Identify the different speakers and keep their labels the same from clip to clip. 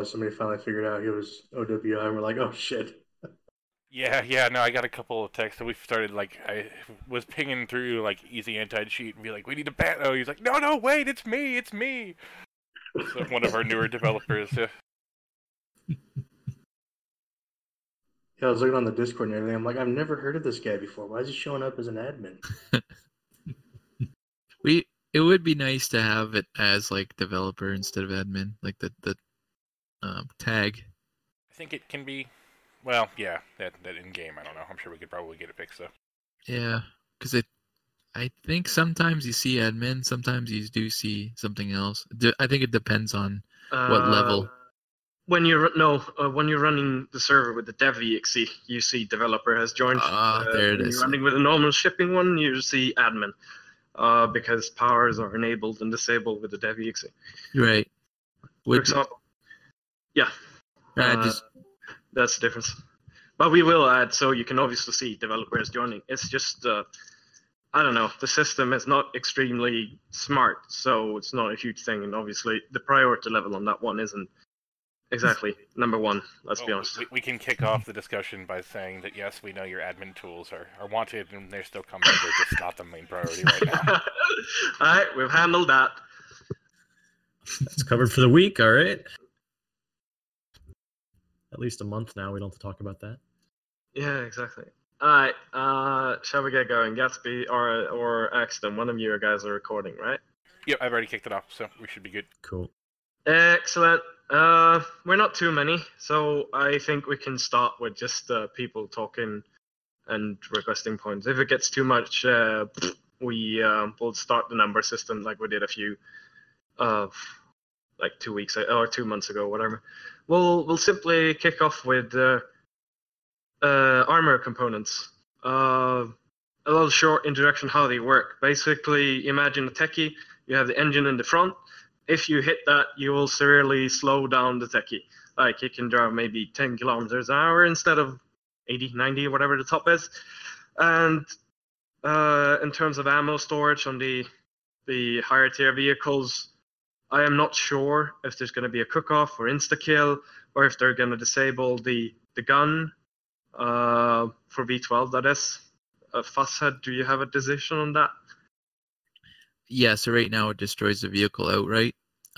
Speaker 1: realized somebody finally figured out he was OWI, and we're like, oh shit.
Speaker 2: Yeah, no, I got a couple of texts, so we started, I was pinging through, Easy Anti-Cheat and be like, we need a ban. Oh, he's like, no, wait, it's me. So one of our newer developers,
Speaker 1: Yeah, I was looking on the Discord and everything. I'm like, I've never heard of this guy before. Why is he showing up as an admin?
Speaker 3: It would be nice to have it as developer instead of admin, the tag.
Speaker 2: I think it can be, well, yeah, that in-game, I don't know. I'm sure we could probably get it fixed, though.
Speaker 3: Yeah, because I think sometimes you see admin, sometimes you do see something else. I think it depends on what level.
Speaker 4: When you're running the server with the dev.exe, you see developer has joined.
Speaker 3: There it is.
Speaker 4: When you're running with a normal shipping one, you see admin, because powers are enabled and disabled with the dev.exe.
Speaker 3: Right.
Speaker 4: For example. Yeah. That's the difference. But we will add, so you can obviously see developers joining. It's just, I don't know, the system is not extremely smart, so it's not a huge thing. And obviously, the priority level on that one isn't exactly number one, let's be honest.
Speaker 2: We can kick off the discussion by saying that, yes, we know your admin tools are wanted, and they're still coming. They're just not the main priority right now.
Speaker 4: All right, we've handled that.
Speaker 5: That's covered for the week, all right? At least a month now, we don't have to talk about that.
Speaker 4: Yeah, exactly. All right, shall we get going? Gatsby or Axton, one of you guys are recording, right?
Speaker 2: Yep, I've already kicked it off, so we should be good.
Speaker 5: Cool.
Speaker 4: Excellent. We're not too many, so I think we can start with just people talking and requesting points. If it gets too much, we'll start the number system like we did a few, 2 weeks or 2 months ago, whatever. We'll simply kick off with armor components. A little short introduction how they work. Basically, imagine a techie. You have the engine in the front. If you hit that, you will severely slow down the techie. Like, it can drive maybe 10 kilometers an hour instead of 80, 90, whatever the top is. And in terms of ammo storage on the higher tier vehicles, I am not sure if there's going to be a cook-off or insta-kill, or if they're going to disable the gun for V12, that is. Fusshead, do you have a decision on that?
Speaker 3: Yeah, so right now it destroys the vehicle outright.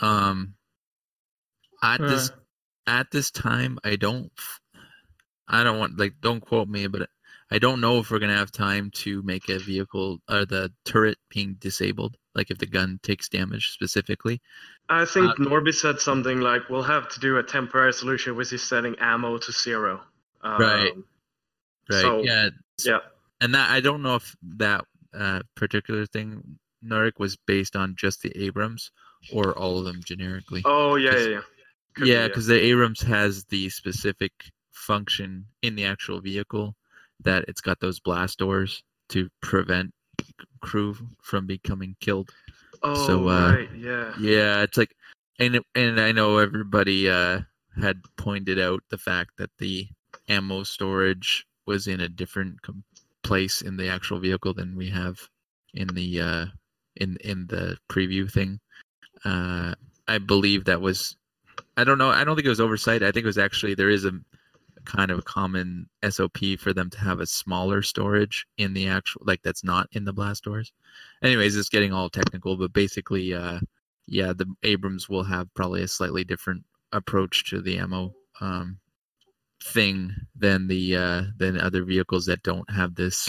Speaker 3: At this time, I don't want, don't quote me, but I don't know if we're gonna have time to make a vehicle or the turret being disabled, like if the gun takes damage specifically.
Speaker 4: I think Norby said something like, we'll have to do a temporary solution, which is setting ammo to 0.
Speaker 3: Right.
Speaker 4: So,
Speaker 3: yeah. And that, I don't know if that particular thing, Narek, was based on just the Abrams or all of them generically.
Speaker 4: Oh, yeah.
Speaker 3: Yeah, because the Abrams has the specific function in the actual vehicle that it's got those blast doors to prevent crew from becoming killed.
Speaker 4: Oh,
Speaker 3: so,
Speaker 4: right, yeah.
Speaker 3: Yeah, it's like, and I know everybody had pointed out the fact that the ammo storage was in a different place in the actual vehicle than we have in the in the preview thing. I believe that was, I don't know, I don't think it was oversight. I think it was actually, there is a kind of a common SOP for them to have a smaller storage in the actual, that's not in the blast doors. Anyways, it's getting all technical, but basically, the Abrams will have probably a slightly different approach to the ammo thing than than other vehicles that don't have this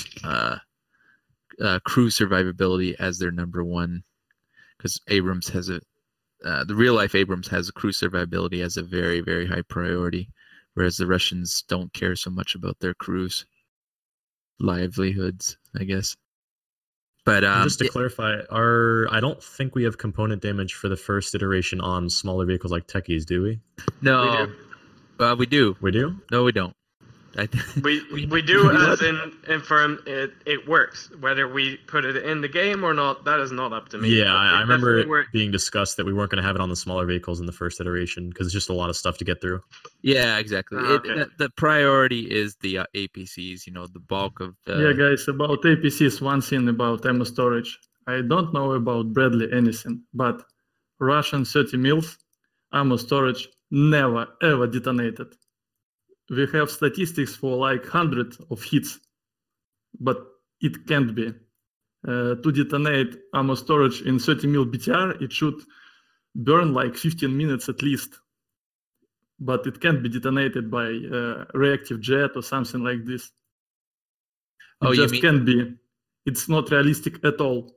Speaker 3: crew survivability as their number one, because Abrams has the real life Abrams has crew survivability as a very, very high priority, whereas the Russians don't care so much about their crews' livelihoods, I guess. But
Speaker 5: just to clarify, I don't think we have component damage for the first iteration on smaller vehicles like Techies, do we?
Speaker 3: No, we do.
Speaker 5: We do?
Speaker 3: No, we don't.
Speaker 4: We do, as in infirm it works. Whether we put it in the game or not, that is not up to me.
Speaker 5: Yeah, I remember it being discussed that we weren't going to have it on the smaller vehicles in the first iteration because it's just a lot of stuff to get through.
Speaker 3: Yeah, exactly.
Speaker 4: Okay.
Speaker 3: The priority is the APCs, the bulk of the...
Speaker 6: Yeah, guys, about APCs, one thing about ammo storage. I don't know about Bradley anything, but Russian 30 mils ammo storage never ever detonated. We have statistics for like hundreds of hits, but it can't be. To detonate ammo storage in 30 mil BTR, it should burn like 15 minutes at least. But it can't be detonated by reactive jet or something like this. It
Speaker 3: You
Speaker 6: just
Speaker 3: mean
Speaker 6: can't be. It's not realistic at all.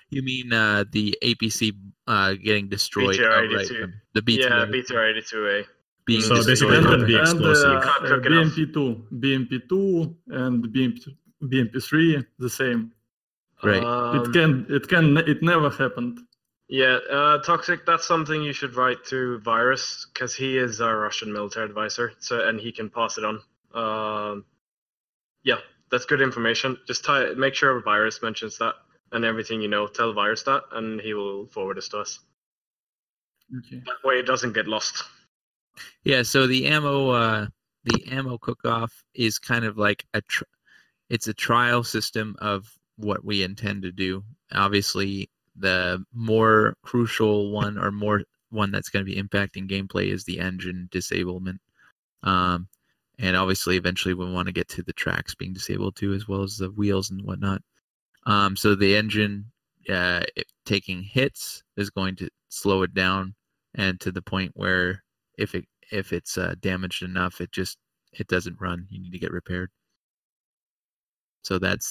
Speaker 3: the APC getting destroyed outright?
Speaker 4: BTR-82.
Speaker 3: The
Speaker 4: Yeah,
Speaker 3: BTR
Speaker 4: BTR-82A.
Speaker 3: being
Speaker 5: So
Speaker 3: destroyed.
Speaker 5: basically, it
Speaker 6: And,
Speaker 5: couldn't be
Speaker 6: and
Speaker 5: explosive.
Speaker 4: You can't cook enough.
Speaker 6: BMP2 and BMP3 the same.
Speaker 3: Right.
Speaker 6: It never happened.
Speaker 4: Yeah, Toxic, that's something you should write to Virus, because he is our Russian military advisor, and he can pass it on. Yeah, that's good information. Just make sure Virus mentions that, and everything you know, tell Virus that, and he will forward this to us.
Speaker 6: Okay.
Speaker 4: That way it doesn't get lost.
Speaker 3: Yeah, so the ammo cook-off is kind of like it's a trial system of what we intend to do. Obviously, the more crucial one or more one that's going to be impacting gameplay is the engine disablement. And obviously, eventually, we want to get to the tracks being disabled too, as well as the wheels and whatnot. So the engine taking hits is going to slow it down, and to the point where if it's damaged enough, it doesn't run. You need to get repaired. So that's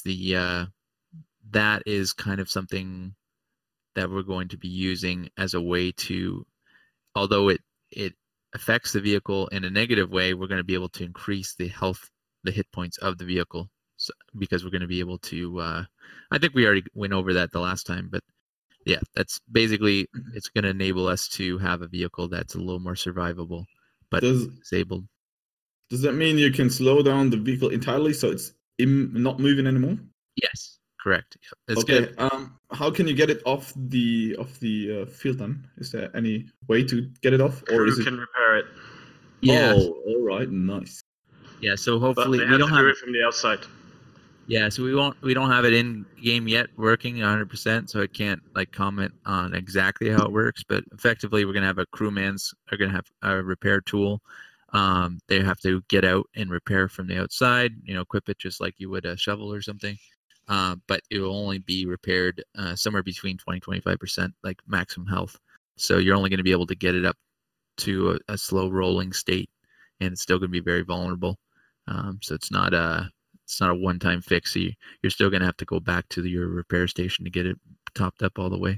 Speaker 3: that is kind of something that we're going to be using as a way to, although it affects the vehicle in a negative way, we're going to be able to increase the hit points of the vehicle, because we're going to be able to. I think we already went over that the last time, but yeah, that's basically it's going to enable us to have a vehicle that's a little more survivable, but disabled.
Speaker 7: Does that mean you can slow down the vehicle entirely so it's not moving anymore?
Speaker 3: Yes, correct. Yep. That's
Speaker 7: okay.
Speaker 3: good.
Speaker 7: How can you get it off the field then? Is there any way to get it off, or is it?
Speaker 4: Can repair it.
Speaker 3: Yeah.
Speaker 7: Oh, all right, nice.
Speaker 3: Yeah. So hopefully
Speaker 4: we don't have it from the outside.
Speaker 3: Yeah, so we don't have it in game yet working 100%, so I can't like comment on exactly how it works. But effectively, we're gonna have crewmans are gonna have a repair tool. They have to get out and repair from the outside. Equip it just like you would a shovel or something. But it will only be repaired somewhere between 20-25%, like maximum health. So you're only going to be able to get it up to a slow rolling state, and it's still going to be very vulnerable. So it's not a one-time fix. So you're still going to have to go back to your repair station to get it topped up all the way.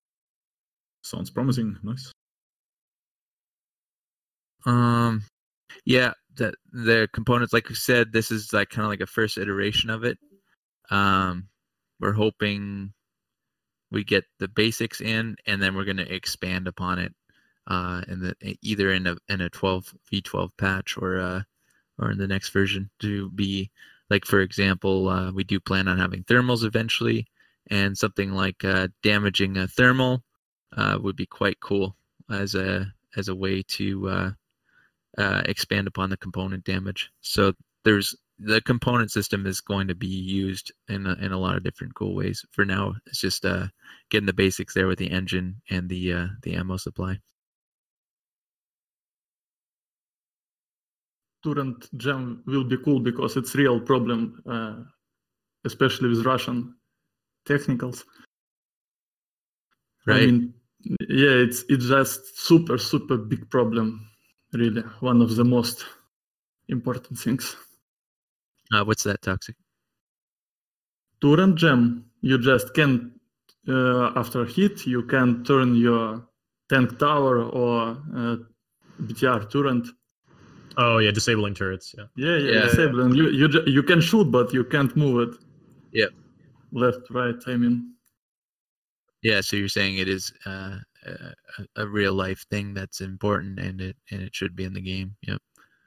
Speaker 7: Sounds promising. Nice.
Speaker 3: Yeah, the components, like we said, this is like kind of like a first iteration of it. We're hoping we get the basics in, and then we're going to expand upon it, either in a 12v12 patch or in the next version to be like, for example, we do plan on having thermals eventually, and something like damaging a thermal would be quite cool as a way to expand upon the component damage. So the component system is going to be used in a lot of different cool ways. For now, it's just getting the basics there with the engine and the ammo supply.
Speaker 6: Turret gem will be cool because it's real problem, especially with Russian technicals.
Speaker 3: Right.
Speaker 6: I mean, yeah, it's just super big problem. Really, one of the most important things.
Speaker 3: What's that, Toxic?
Speaker 6: Turret gem, you just can, after hit, you can turn your tank tower or BTR turret.
Speaker 5: Oh yeah, disabling turrets.
Speaker 6: Yeah. Disabling. You can shoot, but you can't move it.
Speaker 3: Yep.
Speaker 6: Left, right. I mean.
Speaker 3: Yeah. So you're saying it is a real life thing that's important, and it should be in the game. Yep.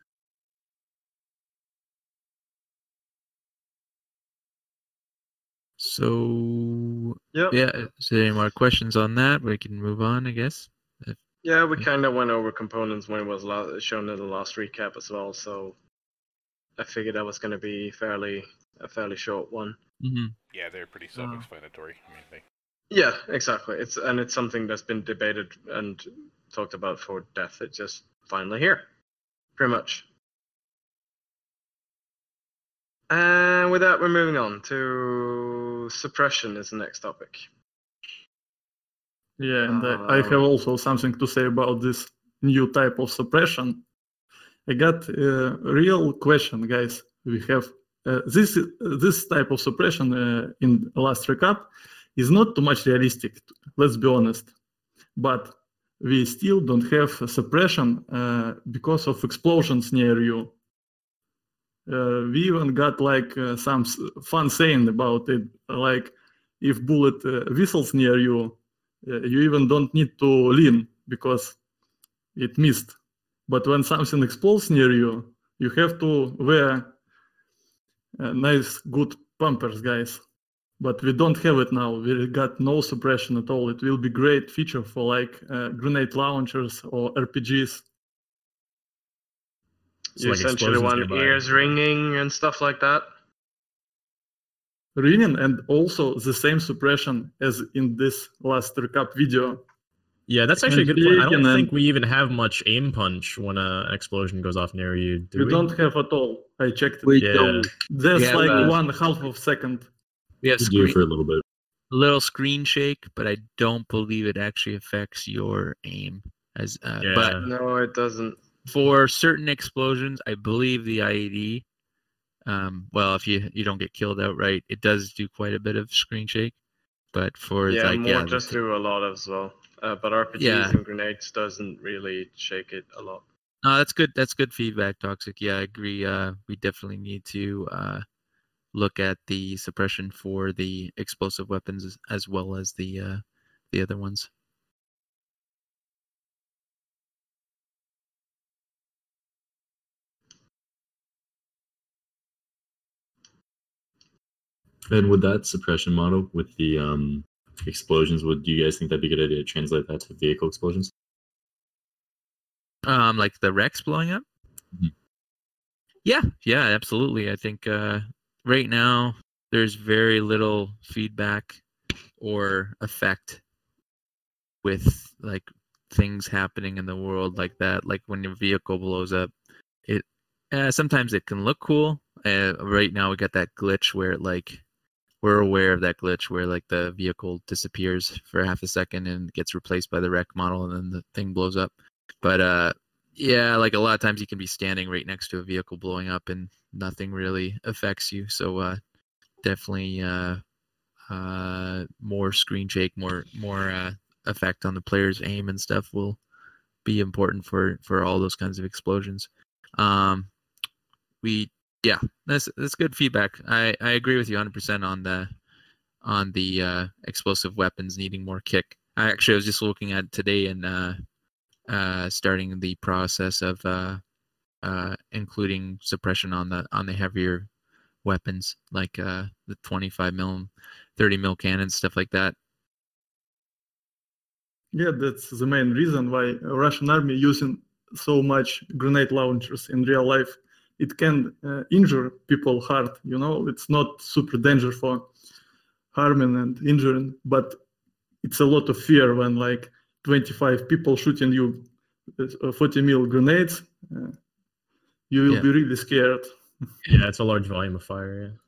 Speaker 3: So yeah. Is there any more questions on that? We can move on, I guess.
Speaker 4: Yeah, we kind of went over components when it was shown in the last recap as well, so I figured that was going to be a fairly short one.
Speaker 3: Mm-hmm.
Speaker 2: Yeah, they're pretty self-explanatory.
Speaker 4: Yeah, exactly. It's something that's been debated and talked about for death. It just finally here. Pretty much. And with that, we're moving on to suppression is the next topic.
Speaker 6: Yeah, and I have also something to say about this new type of suppression. I got a real question, guys. We have this type of suppression in last recap is not too much realistic, let's be honest. But we still don't have suppression because of explosions near you. We even got like some fun saying about it, like if bullet whistles near you, you even don't need to lean because it missed. But when something explodes near you, you have to wear nice, good pumpers, guys. But we don't have it now. We got no suppression at all. It will be great feature for like grenade launchers or RPGs.
Speaker 5: So,
Speaker 4: You
Speaker 5: like,
Speaker 4: essentially
Speaker 5: explosions
Speaker 4: want
Speaker 5: nearby.
Speaker 4: ears ringing and stuff like that.
Speaker 6: Ringing and also the same suppression as in this last recap video.
Speaker 5: Yeah, that's actually a good point. I don't
Speaker 6: And
Speaker 5: think we even have much aim punch when an explosion goes off near you. Do
Speaker 6: we
Speaker 5: we?
Speaker 6: don't have at all. I checked it.
Speaker 3: We
Speaker 5: Yeah.
Speaker 3: don't.
Speaker 6: There's
Speaker 3: have,
Speaker 6: like 1/2
Speaker 3: uh,
Speaker 6: of second.
Speaker 3: We have
Speaker 8: We do
Speaker 3: screen,
Speaker 8: for a little bit.
Speaker 3: little screen shake, but I don't believe it actually affects your aim. As
Speaker 5: Yeah.
Speaker 3: But
Speaker 4: No, it doesn't.
Speaker 3: for certain explosions, I believe the IED. Well, if you don't get killed outright, it does do quite a bit of screen shake. But for
Speaker 4: Yeah,
Speaker 3: like
Speaker 4: mortars do a lot as well. But RPGs
Speaker 3: Yeah.
Speaker 4: and grenades doesn't really shake it a lot.
Speaker 3: No, that's good. That's good feedback, Toxic. Yeah, I agree. We definitely need to look at the suppression for the explosive weapons as well as the other ones.
Speaker 8: And with that suppression model, with the explosions, would you guys think that'd be a good idea to translate that to vehicle explosions?
Speaker 3: Like the Rex blowing up.
Speaker 8: Mhm.
Speaker 3: Yeah, absolutely. I think right now there's very little feedback or effect with like things happening in the world like that. Like when your vehicle blows up, it sometimes it can look cool. Right now we got that glitch where we're aware of that glitch where like the vehicle disappears for half a second and gets replaced by the wreck model and then the thing blows up. But yeah, like a lot of times you can be standing right next to a vehicle blowing up and nothing really affects you. So definitely more screen shake, more effect on the player's aim and stuff will be important for all those kinds of explosions. Yeah, that's good feedback. I agree with you 100% on the explosive weapons needing more kick. I was just looking at it today and starting the process of including suppression on the heavier weapons like the 25 mil, 30 mil cannons, stuff like that.
Speaker 6: Yeah, that's the main reason why Russian army using so much grenade launchers in real life. It can injure people hard, it's not super dangerous for harming and injuring, but it's a lot of fear when like 25 people shooting you 40 mil grenades. You will be really scared.
Speaker 5: Yeah, it's a large volume of fire, yeah.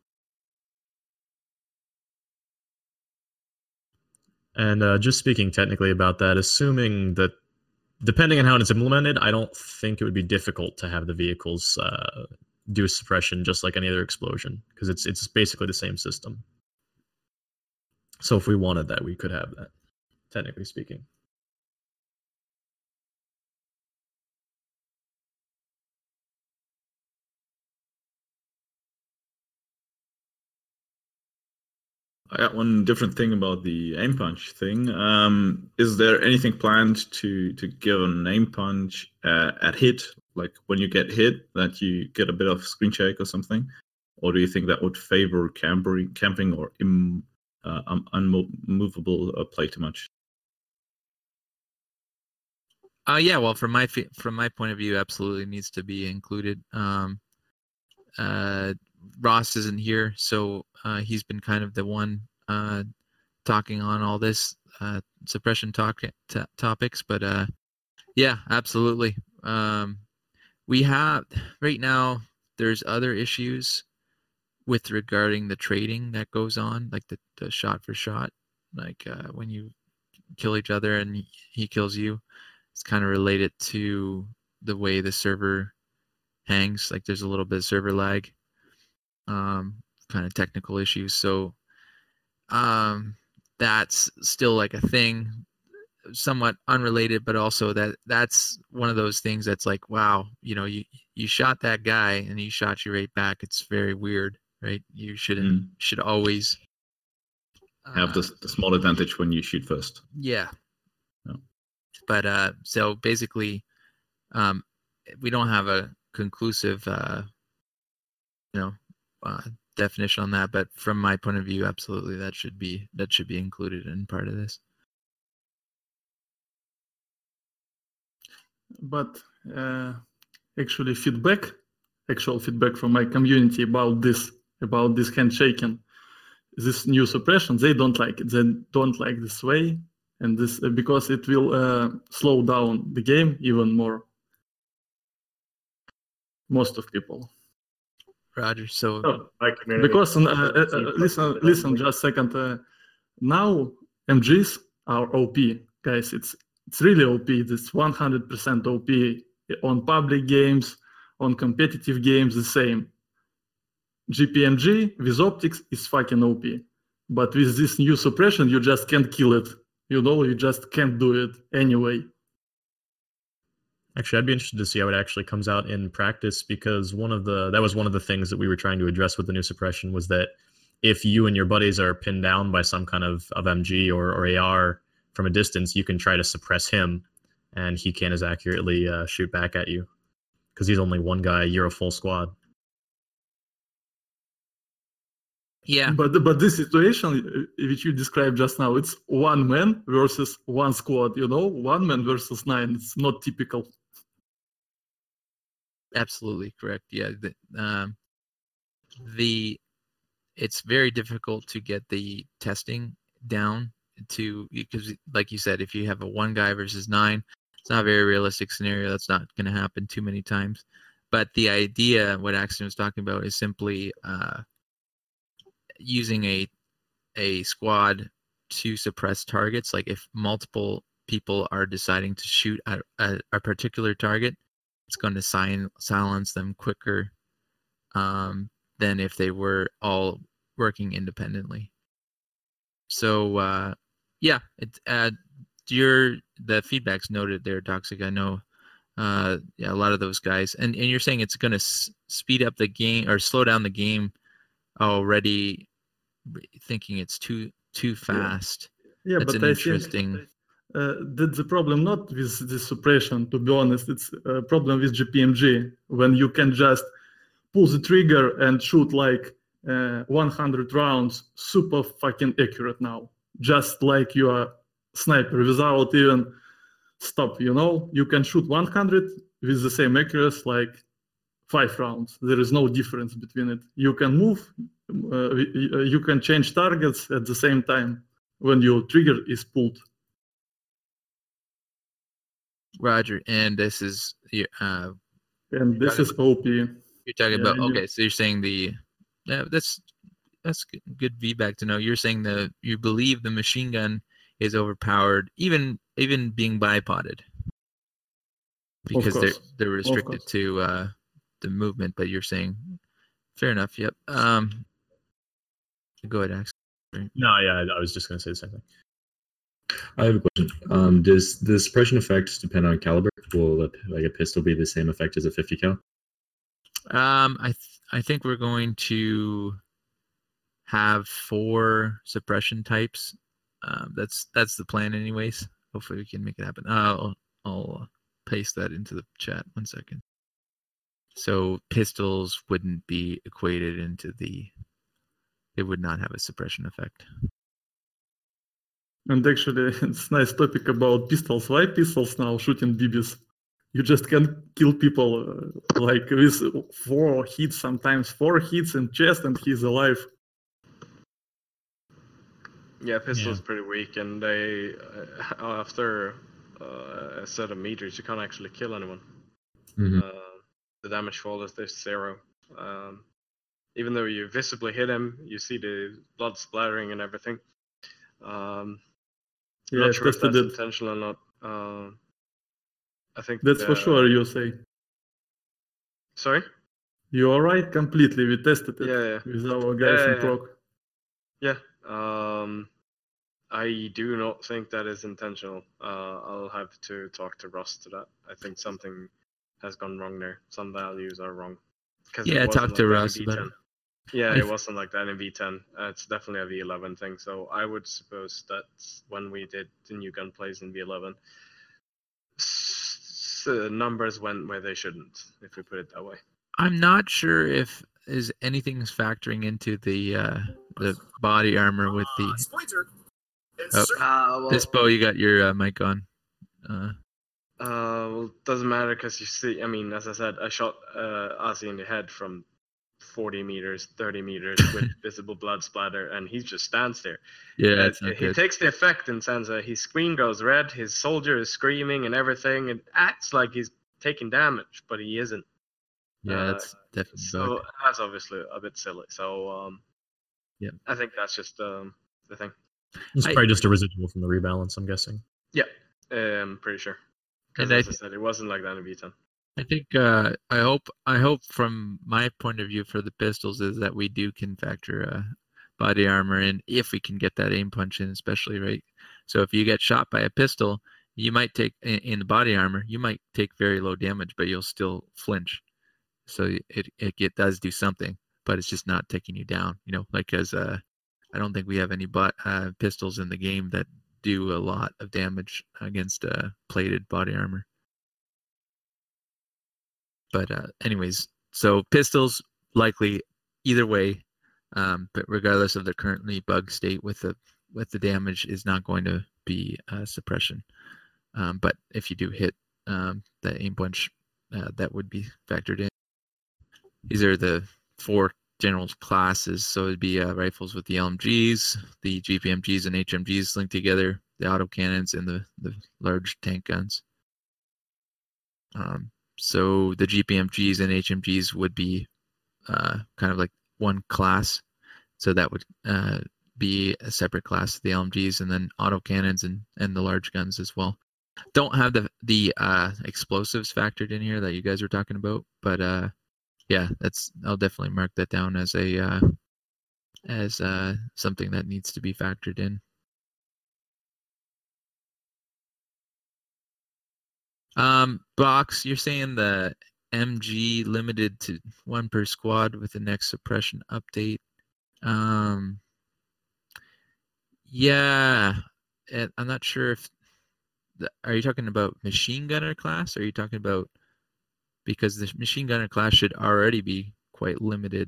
Speaker 5: And just speaking technically about that, assuming that depending on how it's implemented, I don't think it would be difficult to have the vehicles do suppression just like any other explosion, because it's basically the same system. So if we wanted that, we could have that, technically speaking.
Speaker 7: I got one different thing about the aim punch thing. Is there anything planned to give an aim punch at hit, like when you get hit, that you get a bit of screen shake or something? Or do you think that would favor camping or unmovable play too much?
Speaker 3: Yeah, well, from my point of view, absolutely needs to be included. Ross isn't here, so he's been kind of the one talking on all this suppression topics. But yeah, absolutely. We have right now. There's other issues with regarding the trading that goes on, like the shot for shot, like when you kill each other and he kills you. It's kind of related to the way the server hangs. Like there's a little bit of server lag, kind of technical issues. So that's still like a thing, somewhat unrelated, but also that's one of those things that's like, wow, you shot that guy and he shot you right back. It's very weird, right? You should always
Speaker 7: have the small advantage when you shoot first.
Speaker 3: Yeah.
Speaker 7: No.
Speaker 3: But so basically, we don't have a conclusive, definition on that. But from my point of view, absolutely, that should be included in part of this.
Speaker 6: But actual feedback from my community about this handshaking, this new suppression, they don't like it. They don't like this way, and this because it will slow down the game even more. Most of people.
Speaker 3: Roger. So
Speaker 6: because listen, just a second. Now MGs are OP, guys. It's really OP. It's 100% OP on public games, on competitive games. The same. GPMG with optics is fucking OP, but with this new suppression, you just can't kill it. You just can't do it anyway.
Speaker 5: Actually, I'd be interested to see how it actually comes out in practice, because that was one of the things that we were trying to address with the new suppression, was that if you and your buddies are pinned down by some kind of MG or AR from a distance, you can try to suppress him, and he can't as accurately shoot back at you, because he's only one guy. You're a full squad.
Speaker 3: Yeah.
Speaker 6: But this situation which you described just now, it's one man versus one squad. 1 man versus 9. It's not typical.
Speaker 3: Absolutely correct. Yeah. It's very difficult to get the testing down because, like you said, if you have a 1 guy versus 9, it's not a very realistic scenario. That's not going to happen too many times. But the idea, what Axton was talking about, is simply using a squad to suppress targets. Like if multiple people are deciding to shoot at a particular target, it's going to silence them quicker than if they were all working independently. So yeah, the feedback's noted there, Toxic. I know a lot of those guys, and you're saying it's going to speed up the game or slow down the game already, thinking it's too fast.
Speaker 6: Yeah,
Speaker 3: that's
Speaker 6: but
Speaker 3: an
Speaker 6: I
Speaker 3: interesting
Speaker 6: think that's the problem, not with the suppression, to be honest. It's a problem with GPMG, when you can just pull the trigger and shoot like 100 rounds super fucking accurate now, just like you are sniper, without even stop. You can shoot 100 with the same accuracy like 5 rounds. There is no difference between it. You can move, you can change targets at the same time when your trigger is pulled.
Speaker 3: Roger. And this is
Speaker 6: is OP.
Speaker 3: You're talking about, okay, so you're saying that's good feedback to know. You're saying you believe the machine gun is overpowered, even being bipoded, because they're restricted to the movement. But you're saying, fair enough. Yep. Go ahead, Ax.
Speaker 5: No, yeah, I was just going to say the same thing.
Speaker 8: I have a question. Does the suppression effect depend on caliber? Will a pistol be the same effect as a 50 cal?
Speaker 3: I think we're going to have 4 suppression types. That's the plan, anyways. Hopefully, we can make it happen. I'll paste that into the chat. 1 second. So pistols wouldn't be equated into it would not have a suppression effect.
Speaker 6: And actually, it's a nice topic about pistols. Why pistols now shooting BBs? You just can kill people like with 4 hits, sometimes 4 hits in chest, and he's alive.
Speaker 4: Yeah, pistol's pretty weak, and they after a set of meters, you can't actually kill anyone.
Speaker 8: Mhm.
Speaker 4: The damage fall is 0. Even though you visibly hit him, you see the blood splattering and everything. I'm
Speaker 6: Yeah,
Speaker 4: not
Speaker 6: I've
Speaker 4: sure if
Speaker 6: tested
Speaker 4: that's
Speaker 6: it.
Speaker 4: intentional or not. I think
Speaker 6: That's for sure, you say.
Speaker 4: Sorry?
Speaker 6: You are right completely. We tested it
Speaker 4: Yeah.
Speaker 6: with our guys in proc.
Speaker 4: Yeah. I do not think that is intentional. I'll have to talk to Ross to that. I think something has gone wrong there. Some values are wrong. Because
Speaker 3: Yeah,
Speaker 4: it wasn't
Speaker 3: talk to
Speaker 4: like that in
Speaker 3: Russ about
Speaker 4: V10.
Speaker 3: it.
Speaker 4: Yeah,
Speaker 3: I
Speaker 4: it
Speaker 3: th-
Speaker 4: wasn't like that in V10. It's definitely a V11 thing. So I would suppose that when we did the new gun plays in V11, numbers went where they shouldn't, if we put it that way.
Speaker 3: I'm not sure if anything's factoring into the body armor with the.
Speaker 4: Well,
Speaker 3: Dispo, you got your mic on.
Speaker 4: well, it doesn't matter because you see, I mean, as I said, I shot Ozzy in the head from 40 meters, 30 meters with visible blood splatter, and he just stands there.
Speaker 3: Yeah, it's not
Speaker 4: He
Speaker 3: good.
Speaker 4: takes the effect in sense that his screen goes red, his soldier is screaming and everything. It acts like he's taking damage, but he isn't.
Speaker 3: Yeah, that's definitely
Speaker 4: So
Speaker 3: bug.
Speaker 4: that's obviously a bit silly. So
Speaker 3: Yeah.
Speaker 4: I think that's just the thing.
Speaker 5: It's probably just a residual from the rebalance, I'm guessing.
Speaker 4: Yeah, I'm pretty sure. Because
Speaker 3: And
Speaker 4: as I said, it wasn't like that in V10.
Speaker 3: I think I hope from my point of view for the pistols is that we can factor body armor in if we can get that aim punch in, especially right. So if you get shot by a pistol, you might take in the body armor, you might take very low damage, but you'll still flinch. So it does do something, but it's just not taking you down. You know, like as I don't think we have any pistols in the game that do a lot of damage against plated body armor. But anyways, so pistols likely either way, but regardless of the currently bug state with the damage is not going to be suppression. But if you do hit that aim punch, that would be factored in. These are the 4 general classes. So it'd be rifles with the LMGs, the GPMGs and HMGs linked together, the autocannons, and the large tank guns. So the GPMGs and HMGs would be kind of like one class. So that would be a separate class, the LMGs, and then autocannons and the large guns as well. Don't have the explosives factored in here that you guys were talking about, but yeah, I'll definitely mark that down as something that needs to be factored in. Box, you're saying the MG limited to 1 per squad with the next suppression update. Yeah, I'm not sure if. Are you talking about machine gunner class? Or are you talking about because the machine gunner class should already be quite limited?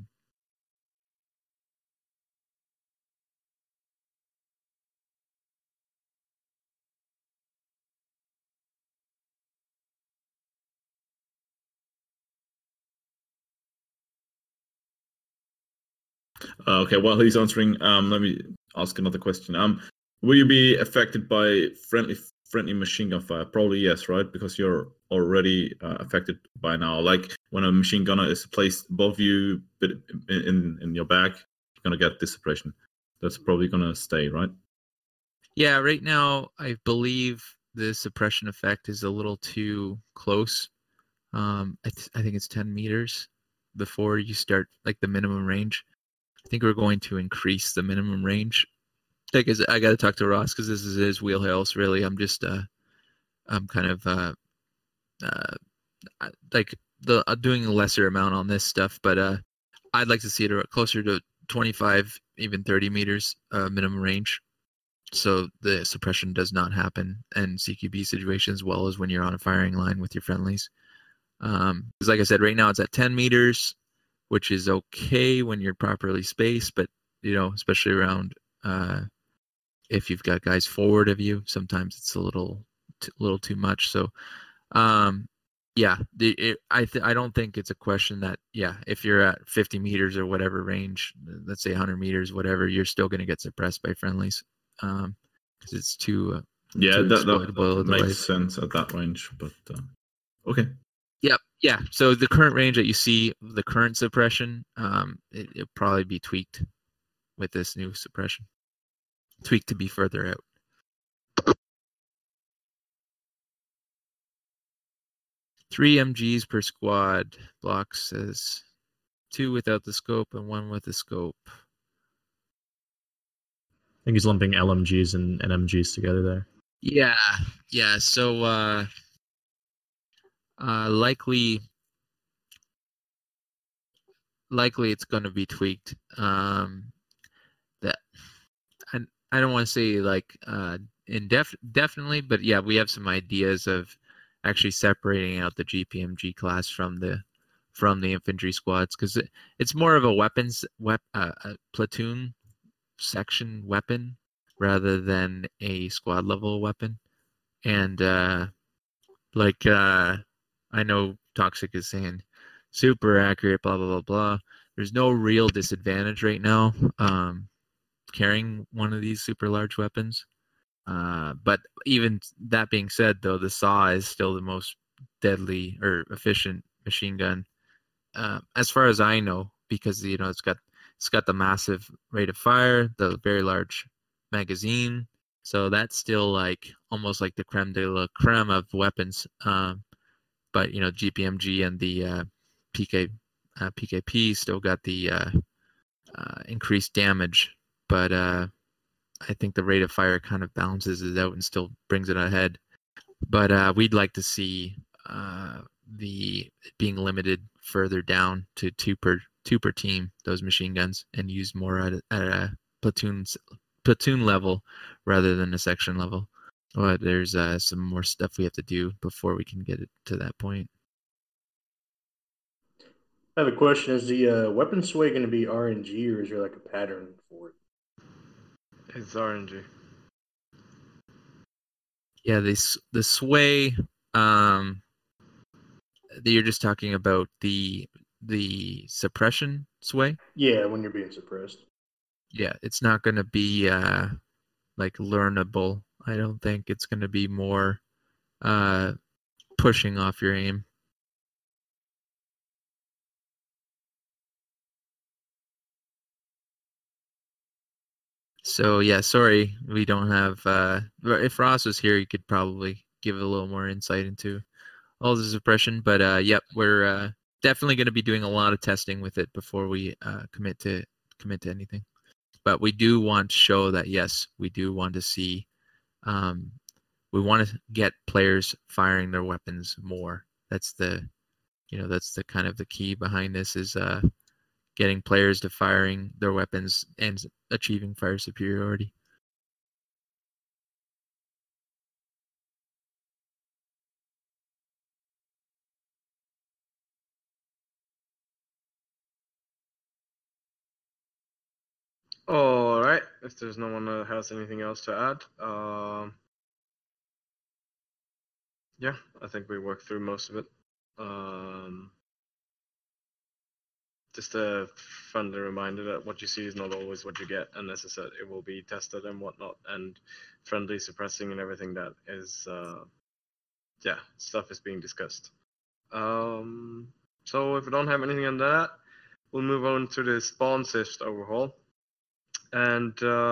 Speaker 7: Okay, while he's answering, let me ask another question. Will you be affected by friendly machine gun fire? Probably yes, right? Because you're already affected by now. Like when a machine gunner is placed above you, but in your back, you're gonna get this suppression. That's probably gonna stay, right?
Speaker 3: Yeah, right now I believe the suppression effect is a little too close. I think it's 10 meters before you start like the minimum range. I think we're going to increase the minimum range. I got to talk to Ross because this is his wheelhouse. Really, I'm just I'm kind of like doing a lesser amount on this stuff, but I'd like to see it closer to 25, even 30 meters minimum range, so the suppression does not happen in CQB situations, as well as when you're on a firing line with your friendlies. Because like I said, right now it's at 10 meters, which is okay when you're properly spaced, but you know, especially around if you've got guys forward of you, sometimes it's a little too much. So yeah, I don't think it's a question that, yeah, if you're at 50 meters or whatever range, let's say 100 meters, whatever, you're still going to get suppressed by friendlies because it's too
Speaker 7: yeah,
Speaker 3: too
Speaker 7: that
Speaker 3: exploitable
Speaker 7: makes
Speaker 3: otherwise.
Speaker 7: sense at that range. But okay.
Speaker 3: Yep. Yeah, so the current range that you see, the current suppression, it'll probably be tweaked with this new suppression. Tweaked to be further out. 3 MGs per squad. Block says 2 without the scope and 1 with the scope.
Speaker 5: I think he's lumping LMGs and NMGs together there.
Speaker 3: Yeah. So likely it's going to be tweaked. That I don't want to say like definitely, but yeah, we have some ideas of actually separating out the GPMG class from the infantry squads, because it's more of a a platoon section weapon rather than a squad level weapon. And I know Toxic is saying super accurate, blah blah blah blah. There's no real disadvantage right now carrying one of these super large weapons. But even that being said, though, the SAW is still the most deadly or efficient machine gun, as far as I know, because it's got the massive rate of fire, the very large magazine. So that's still like almost like the creme de la creme of weapons. But GPMG and the PKP still got the increased damage, but I think the rate of fire kind of balances it out and still brings it ahead. But we'd like to see the being limited further down to two per team, those machine guns, and used more at a platoon level rather than a section level. But there's some more stuff we have to do before we can get it to that point.
Speaker 1: I have a question. Is the weapon sway going to be RNG, or is there like a pattern for it?
Speaker 4: It's RNG.
Speaker 3: Yeah, the sway. You're just talking about the suppression sway.
Speaker 1: Yeah, when you're being suppressed.
Speaker 3: Yeah, it's not going to be like learnable. I don't think it's going to be more pushing off your aim. So yeah, sorry, we don't have. If Ross was here, he could probably give a little more insight into all the suppression. But yep, we're definitely going to be doing a lot of testing with it before we commit to anything. But we do want to show that yes, we do want to see. We want to get players firing their weapons more. That's the kind of the key behind this is getting players to firing their weapons and achieving fire superiority.
Speaker 4: All right. If there's no one that has anything else to add, yeah, I think we worked through most of it. Just a friendly reminder that what you see is not always what you get, and as I said, it will be tested and whatnot, and friendly suppressing and everything that is, stuff is being discussed. So if we don't have anything on that, we'll move on to the spawn sift overhaul. And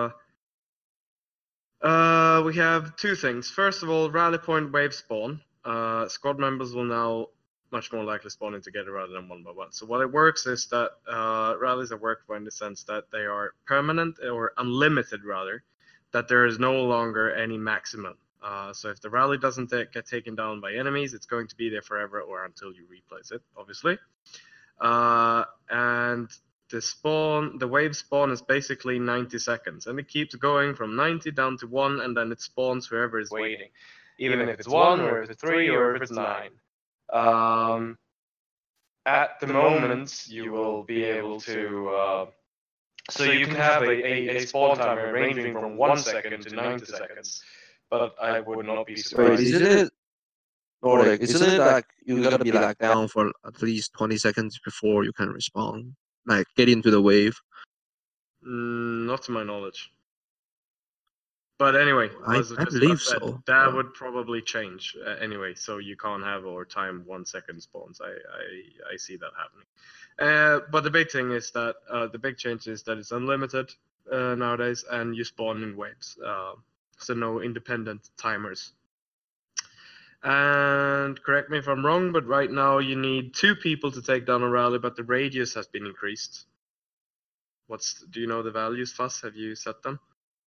Speaker 4: we have two things. First of all, rally point wave spawn. Squad members will now much more likely spawning together rather than one by one. So what it works is that rallies are worked for in the sense that they are permanent or unlimited rather, that there is no longer any maximum. So if the rally doesn't get taken down by enemies, it's going to be there forever or until you replace it, obviously. And the wave spawn is basically 90 seconds, and it keeps going from 90 down to 1, and then it spawns whoever is waiting, even if it's 1 or if it's 3 or if it's 9. At the moment, you will be able to, so you can have a spawn timer ranging from 1 second to 90 seconds, but I would not be surprised.
Speaker 9: Wait, isn't it like you gotta be like down for at least 20 seconds before you can respawn? Like get into the wave?
Speaker 4: Not to my knowledge. But anyway,
Speaker 9: I
Speaker 4: as just
Speaker 9: believe
Speaker 4: said,
Speaker 9: so.
Speaker 4: that would probably change anyway. So you can't have over time 1 second spawns. I see that happening. But the big thing is that the big change is that it's unlimited nowadays, and you spawn in waves. So no independent timers. And correct me if I'm wrong, but right now you need 2 people to take down a rally, but the radius has been increased. Do you know the values, Fuss? Have you set them?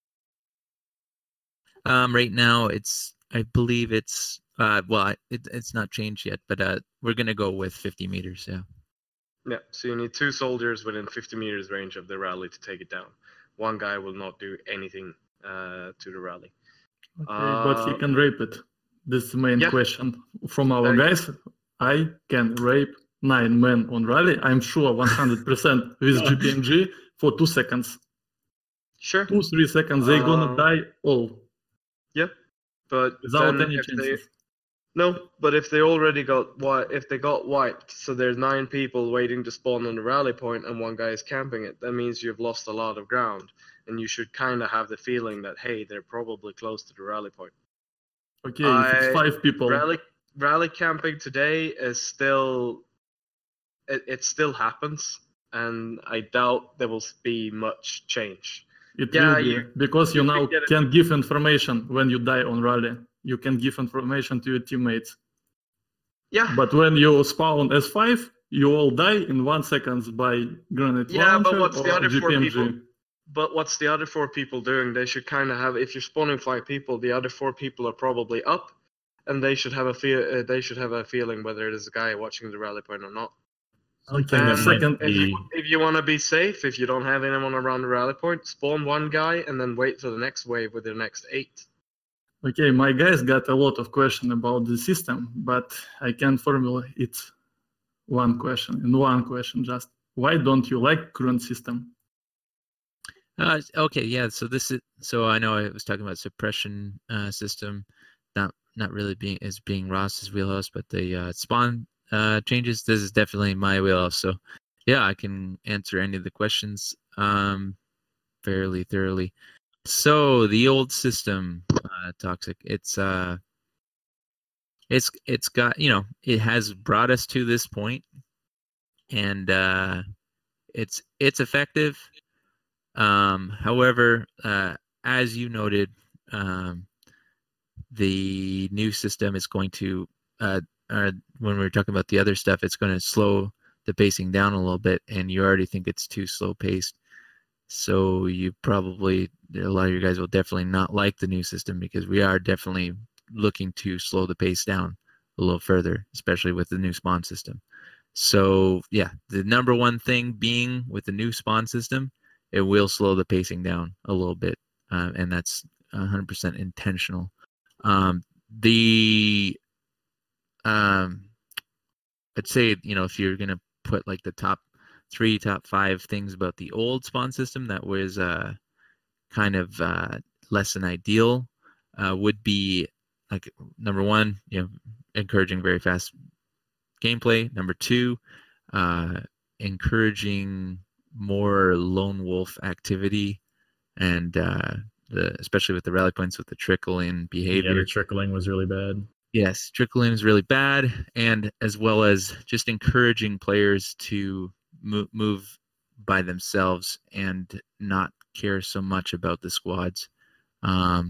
Speaker 3: Right now, I believe it's it's not changed yet, but we're gonna go with 50 meters. Yeah.
Speaker 4: Yeah. So you need 2 soldiers within 50 meters range of the rally to take it down. One guy will not do anything to the rally.
Speaker 6: Okay, but he can rape it. This is the main question from our guys. I can rape 9 men on rally. I'm sure 100% with GPMG for 2 seconds.
Speaker 4: Sure.
Speaker 6: 2-3 seconds, they're gonna die all.
Speaker 4: Yeah, but
Speaker 6: without any chances.
Speaker 4: No, but if they already got wiped, so there's 9 people waiting to spawn on the rally point, and 1 guy is camping it. That means you've lost a lot of ground, and you should kind of have the feeling that hey, they're probably close to the rally point.
Speaker 6: Okay, if it's 5 people.
Speaker 4: Rally camping today is still. It still happens, and I doubt there will be much change.
Speaker 6: It will be, because you now can give information when you die on rally. You can give information to your teammates.
Speaker 4: Yeah.
Speaker 6: But when you spawn as 5, you all die in 1 second by grenade launcher
Speaker 4: but what's the other
Speaker 6: GPMG.
Speaker 4: 4 people? But what's the other 4 people doing? They should kind of have. If you're spawning 5 people, the other 4 people are probably up, and they should have a feeling whether there's a guy watching the rally point or not.
Speaker 6: Okay,
Speaker 4: if you want to be safe, if you don't have anyone around the rally point, spawn 1 guy and then wait for the next wave with the next 8.
Speaker 6: Okay, my guys got a lot of questions about the system, but I can formulate it one question just. Why don't you like current system?
Speaker 3: Okay, yeah. So I know I was talking about suppression system, not really being Ross's wheelhouse, but the spawn changes. This is definitely my wheelhouse. So yeah, I can answer any of the questions fairly thoroughly. So the old system, Toxic. It's got, it has brought us to this point, and it's effective. However, as you noted, the new system is going to, when we're talking about the other stuff, it's going to slow the pacing down a little bit, and you already think it's too slow paced. So a lot of you guys will definitely not like the new system, because we are definitely looking to slow the pace down a little further, especially with the new spawn system. So yeah, the number one thing being with the new spawn system, it will slow the pacing down a little bit, and that's 100% intentional. I'd say, if you're gonna put like the top 5 things about the old spawn system that was kind of less than ideal, would be like number 1, encouraging very fast gameplay. Number 2, encouraging more lone wolf activity, and especially with the rally points, with the trickle-in behavior.
Speaker 5: Yeah, the trickling was really bad.
Speaker 3: Yes, trickle-in is really bad, and as well as just encouraging players to move by themselves and not care so much about the squads. So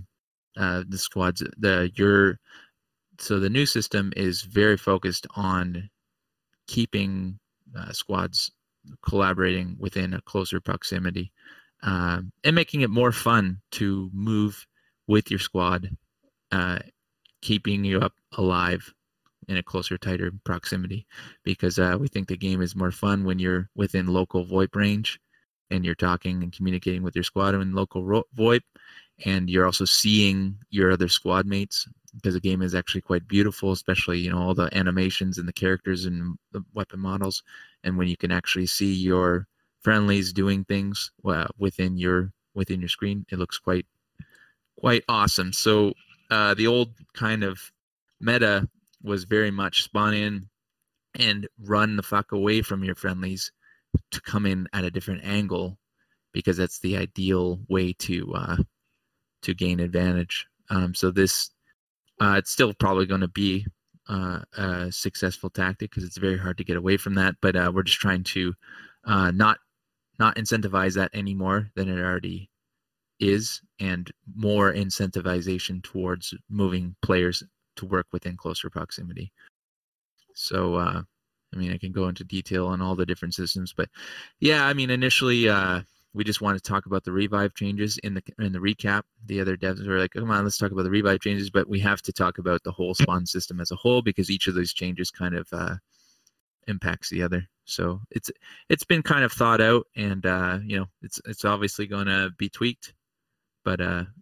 Speaker 3: the new system is very focused on keeping squads collaborating within a closer proximity, and making it more fun to move with your squad, keeping you up alive in a closer, tighter proximity, because we think the game is more fun when you're within local VoIP range and you're talking and communicating with your squad in local VoIP, and you're also seeing your other squad mates, because the game is actually quite beautiful, especially all the animations and the characters and the weapon models, and when you can actually see your friendlies doing things within your screen, it looks quite awesome. So the old kind of meta was very much spawn in and run the fuck away from your friendlies to come in at a different angle, because that's the ideal way to gain advantage. So this it's still probably going to be a successful tactic because it's very hard to get away from that. But we're just trying to not incentivize that any more than it already is, and more incentivization towards moving players to work within closer proximity. So, I mean, I can go into detail on all the different systems, but yeah, I mean, initially, we just want to talk about the revive changes in the recap. The other devs were like, come on, let's talk about the revive changes, but we have to talk about the whole spawn system as a whole because each of those changes kind of impacts the other. So it's been kind of thought out, and it's obviously going to be tweaked. But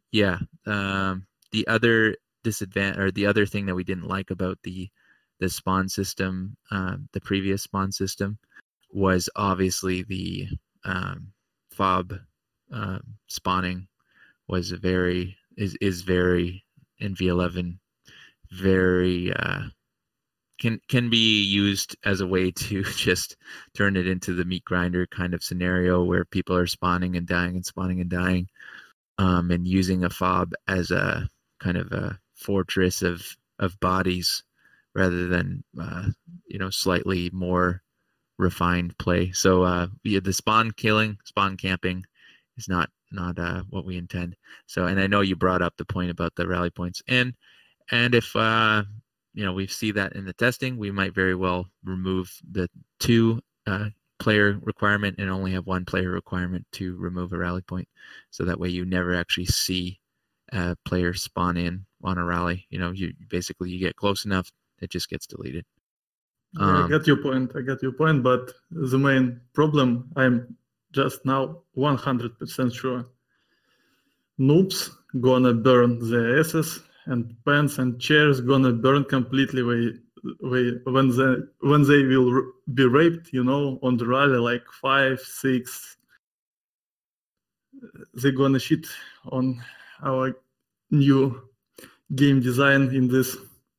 Speaker 3: the other disadvantage, or the other thing that we didn't like about the spawn system, the previous spawn system, was obviously the fob spawning was very in V11 very can be used as a way to just turn it into the meat grinder kind of scenario where people are spawning and dying and spawning and dying, and using a fob as a kind of a fortress of bodies rather than slightly more refined play. So the spawn camping is not what we intend. So, and I know you brought up the point about the rally points, and if we see that in the testing, we might very well remove the 2 player requirement and only have 1 player requirement to remove a rally point. So that way you never actually see a player spawn in on a rally. You get close enough, it just gets deleted.
Speaker 6: I get your point, but the main problem, I'm just now 100% sure. Noobs gonna burn their asses, and pants and chairs gonna burn completely when they will be raped, on the rally, like 5, 6. They're gonna shit on our new game design in this.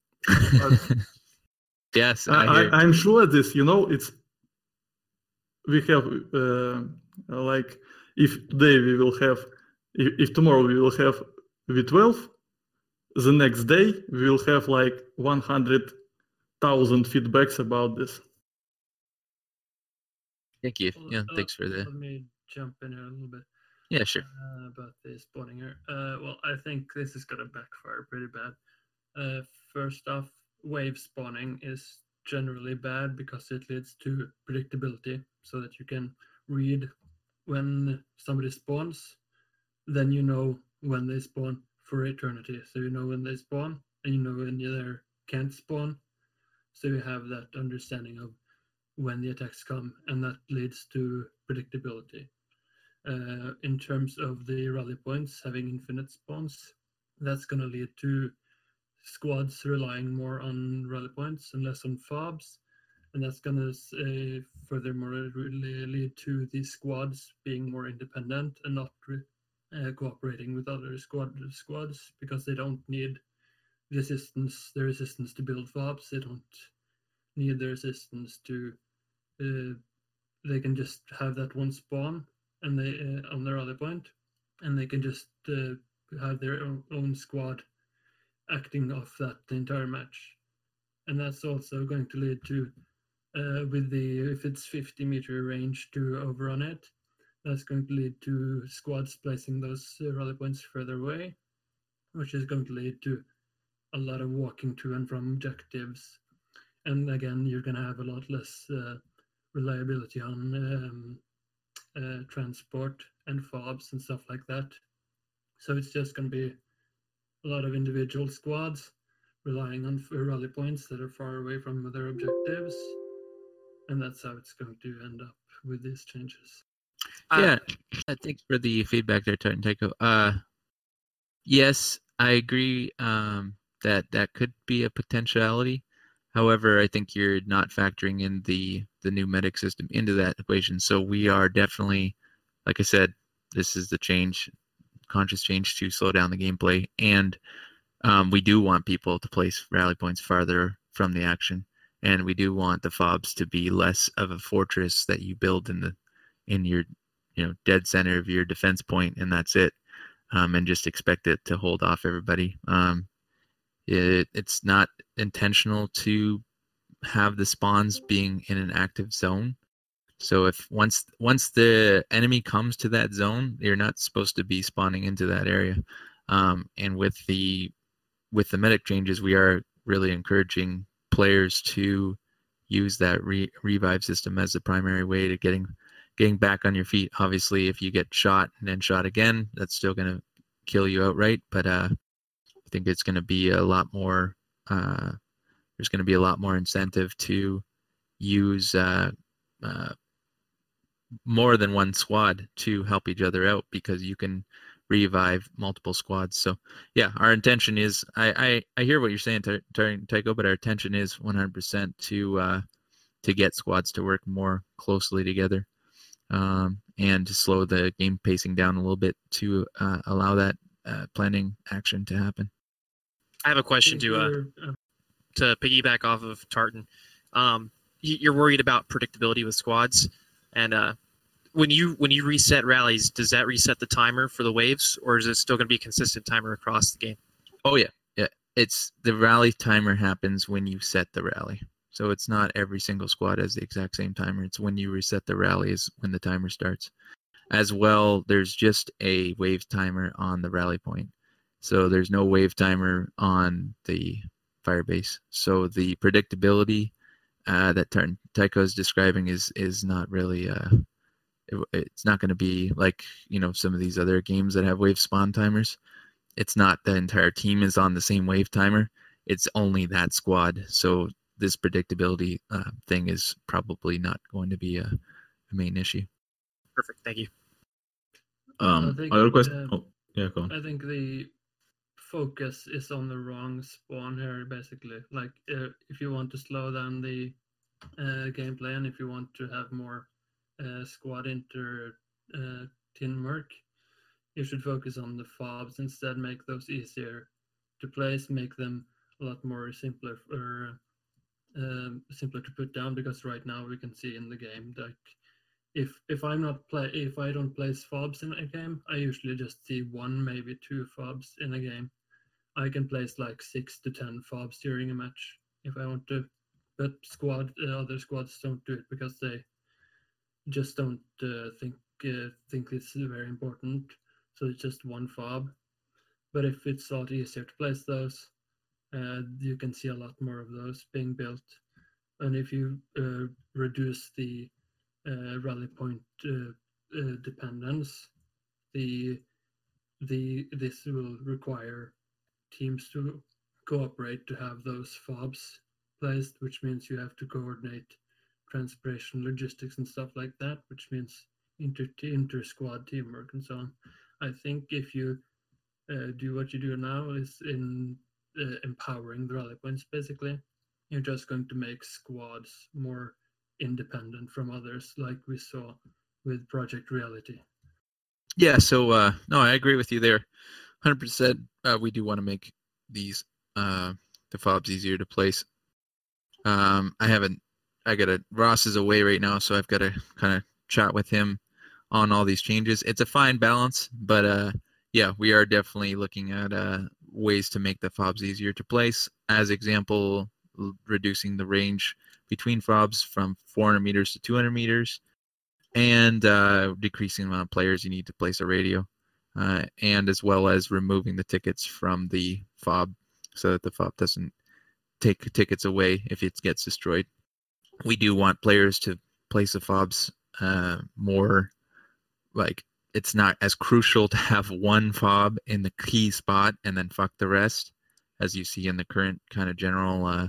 Speaker 3: Yes,
Speaker 6: I'm sure this. It's we have like if today we will have, if tomorrow we will have V12, the next day we will have like 100,000 feedbacks about this.
Speaker 3: Thank you. Yeah, thanks for that.
Speaker 10: Let me jump in here a little bit.
Speaker 3: Yeah, sure.
Speaker 10: About the spawning here. Well, I think this is gonna backfire pretty bad. First off, wave spawning is generally bad because it leads to predictability, so that you can read when somebody spawns, then you know when they spawn for eternity. So you know when they spawn, and you know when they can't spawn. So you have that understanding of when the attacks come, and that leads to predictability. In terms of the rally points having infinite spawns, that's going to lead to squads relying more on rally points and less on fobs, and that's going to furthermore really lead to these squads being more independent and not cooperating with other squads because they don't need the resistance to build fobs. They don't need the resistance to they can just have that one spawn and they on their rally point, and they can just have their own squad acting off that the entire match. And that's also going to lead to if it's 50-meter range to overrun it, that's going to lead to squads placing those rally points further away, which is going to lead to a lot of walking to and from objectives. And again, you're going to have a lot less reliability on transport and fobs and stuff like that. So it's just going to be a lot of individual squads relying on rally points that are far away from their objectives. And that's how it's going to end up with these changes.
Speaker 3: Yeah, thanks for the feedback there, Titan Tycho. Yes, I agree that could be a potentiality. However, I think you're not factoring in the new medic system into that equation. So we are definitely, like I said, this is the conscious change to slow down the gameplay, and we do want people to place rally points farther from the action, and we do want the fobs to be less of a fortress that you build in your dead center of your defense point, and that's it. and just expect it to hold off everybody. It's not intentional to have the spawns being in an active zone. So if once the enemy comes to that zone, you're not supposed to be spawning into that area. And with the medic changes, we are really encouraging players to use that revive system as the primary way to getting back on your feet. Obviously, if you get shot and then shot again, that's still going to kill you outright. But I think it's going to be a lot more. There's going to be a lot more incentive to use more than one squad to help each other out, because you can revive multiple squads. So yeah, our intention is, I hear what you're saying, Tycho, but our intention is 100% to get squads to work more closely together, and to slow the game pacing down a little bit to allow that planning action to happen.
Speaker 11: I have a question to piggyback off of Tartan. You're worried about predictability with squads, and when you reset rallies, does that reset the timer for the waves, or is it still going to be a consistent timer across the game?
Speaker 3: Oh yeah. It's the rally timer happens when you set the rally. So it's not every single squad has the exact same timer. It's when you reset the rally is when the timer starts. As well, there's just a wave timer on the rally point. So there's no wave timer on the Firebase. So the predictability that Tycho is describing is not really it's not going to be like, some of these other games that have wave spawn timers. It's not the entire team is on the same wave timer. It's only that squad. So this predictability thing is probably not going to be a main issue.
Speaker 11: Perfect. Thank you.
Speaker 7: Other question? Yeah, go on.
Speaker 10: I think the focus is on the wrong spawn here, basically. Like, if you want to slow down the gameplay, and if you want to have more squad teamwork, you should focus on the fobs instead. Make those easier to place, make them a lot more simpler to put down, because right now we can see in the game that if I don't place fobs in a game, I usually just see 1, maybe 2 fobs in a game. I can place like 6 to 10 fobs during a match if I want to, but other squads don't do it because they just don't think it's very important. So it's just 1 fob. But if it's a lot easier to place those, you can see a lot more of those being built. And if you reduce the rally point dependence, this will require teams to cooperate to have those fobs placed, which means you have to coordinate transportation, logistics, and stuff like that, which means inter-squad teamwork and so on. I think if you do what you do now is in empowering the rally points, basically, you're just going to make squads more independent from others, like we saw with Project Reality.
Speaker 3: Yeah, so no, I agree with you there 100%. We do want to make these the fobs easier to place. Ross is away right now, so I've got to kind of chat with him on all these changes. It's a fine balance, but yeah, we are definitely looking at ways to make the fobs easier to place. As example, reducing the range between fobs from 400 meters to 200 meters, and decreasing the amount of players you need to place a radio, and as well as removing the tickets from the fob so that the fob doesn't take tickets away if it gets destroyed. We do want players to place the fobs more, like, it's not as crucial to have 1 fob in the key spot and then fuck the rest, as you see in the current kind of general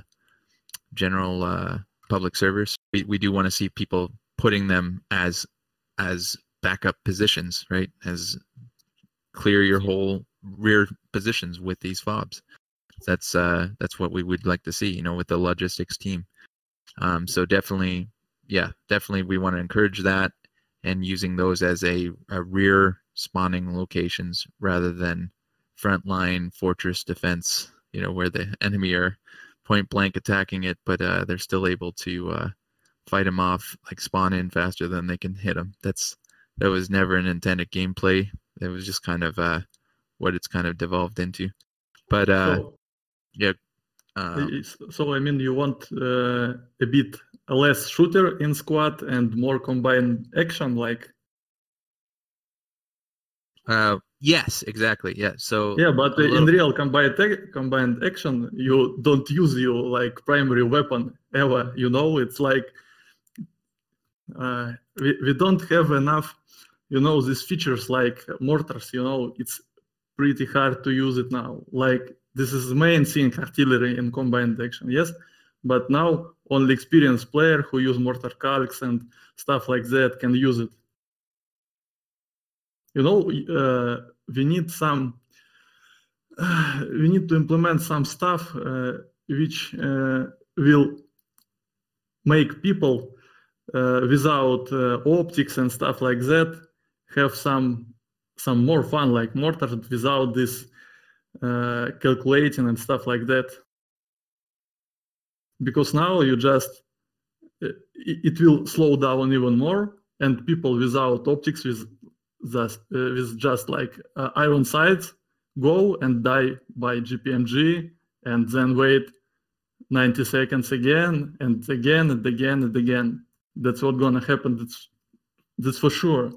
Speaker 3: public servers. We do want to see people putting them as backup positions, right? As clear your whole rear positions with these fobs. That's what we would like to see, with the logistics team. So definitely we want to encourage that, and using those as a rear spawning locations rather than frontline fortress defense, where the enemy are point blank attacking it, but they're still able to fight them off, like spawn in faster than they can hit them. That was never an intended gameplay. It was just kind of what it's kind of devolved into. But yeah.
Speaker 6: So I mean, you want a bit less shooter in squad and more combined action, like.
Speaker 3: Yes, exactly. Yeah. So
Speaker 6: yeah, but in real combined action, you don't use your like primary weapon ever. You know, it's like we don't have enough. You know, these features like mortars. You know, it's pretty hard to use it now. Like this is the main thing, artillery in combined action. Yes, but now only experienced player who use mortar calcs and stuff like that can use it. You know, we need some. We need to implement some stuff which will make people without optics and stuff like that have some more fun, like mortars, without this calculating and stuff like that. Because now you just it will slow down even more, and people without optics with just like iron sights go and die by GPMG and then wait 90 seconds again and again and again and again. That's what's gonna happen. That's for sure.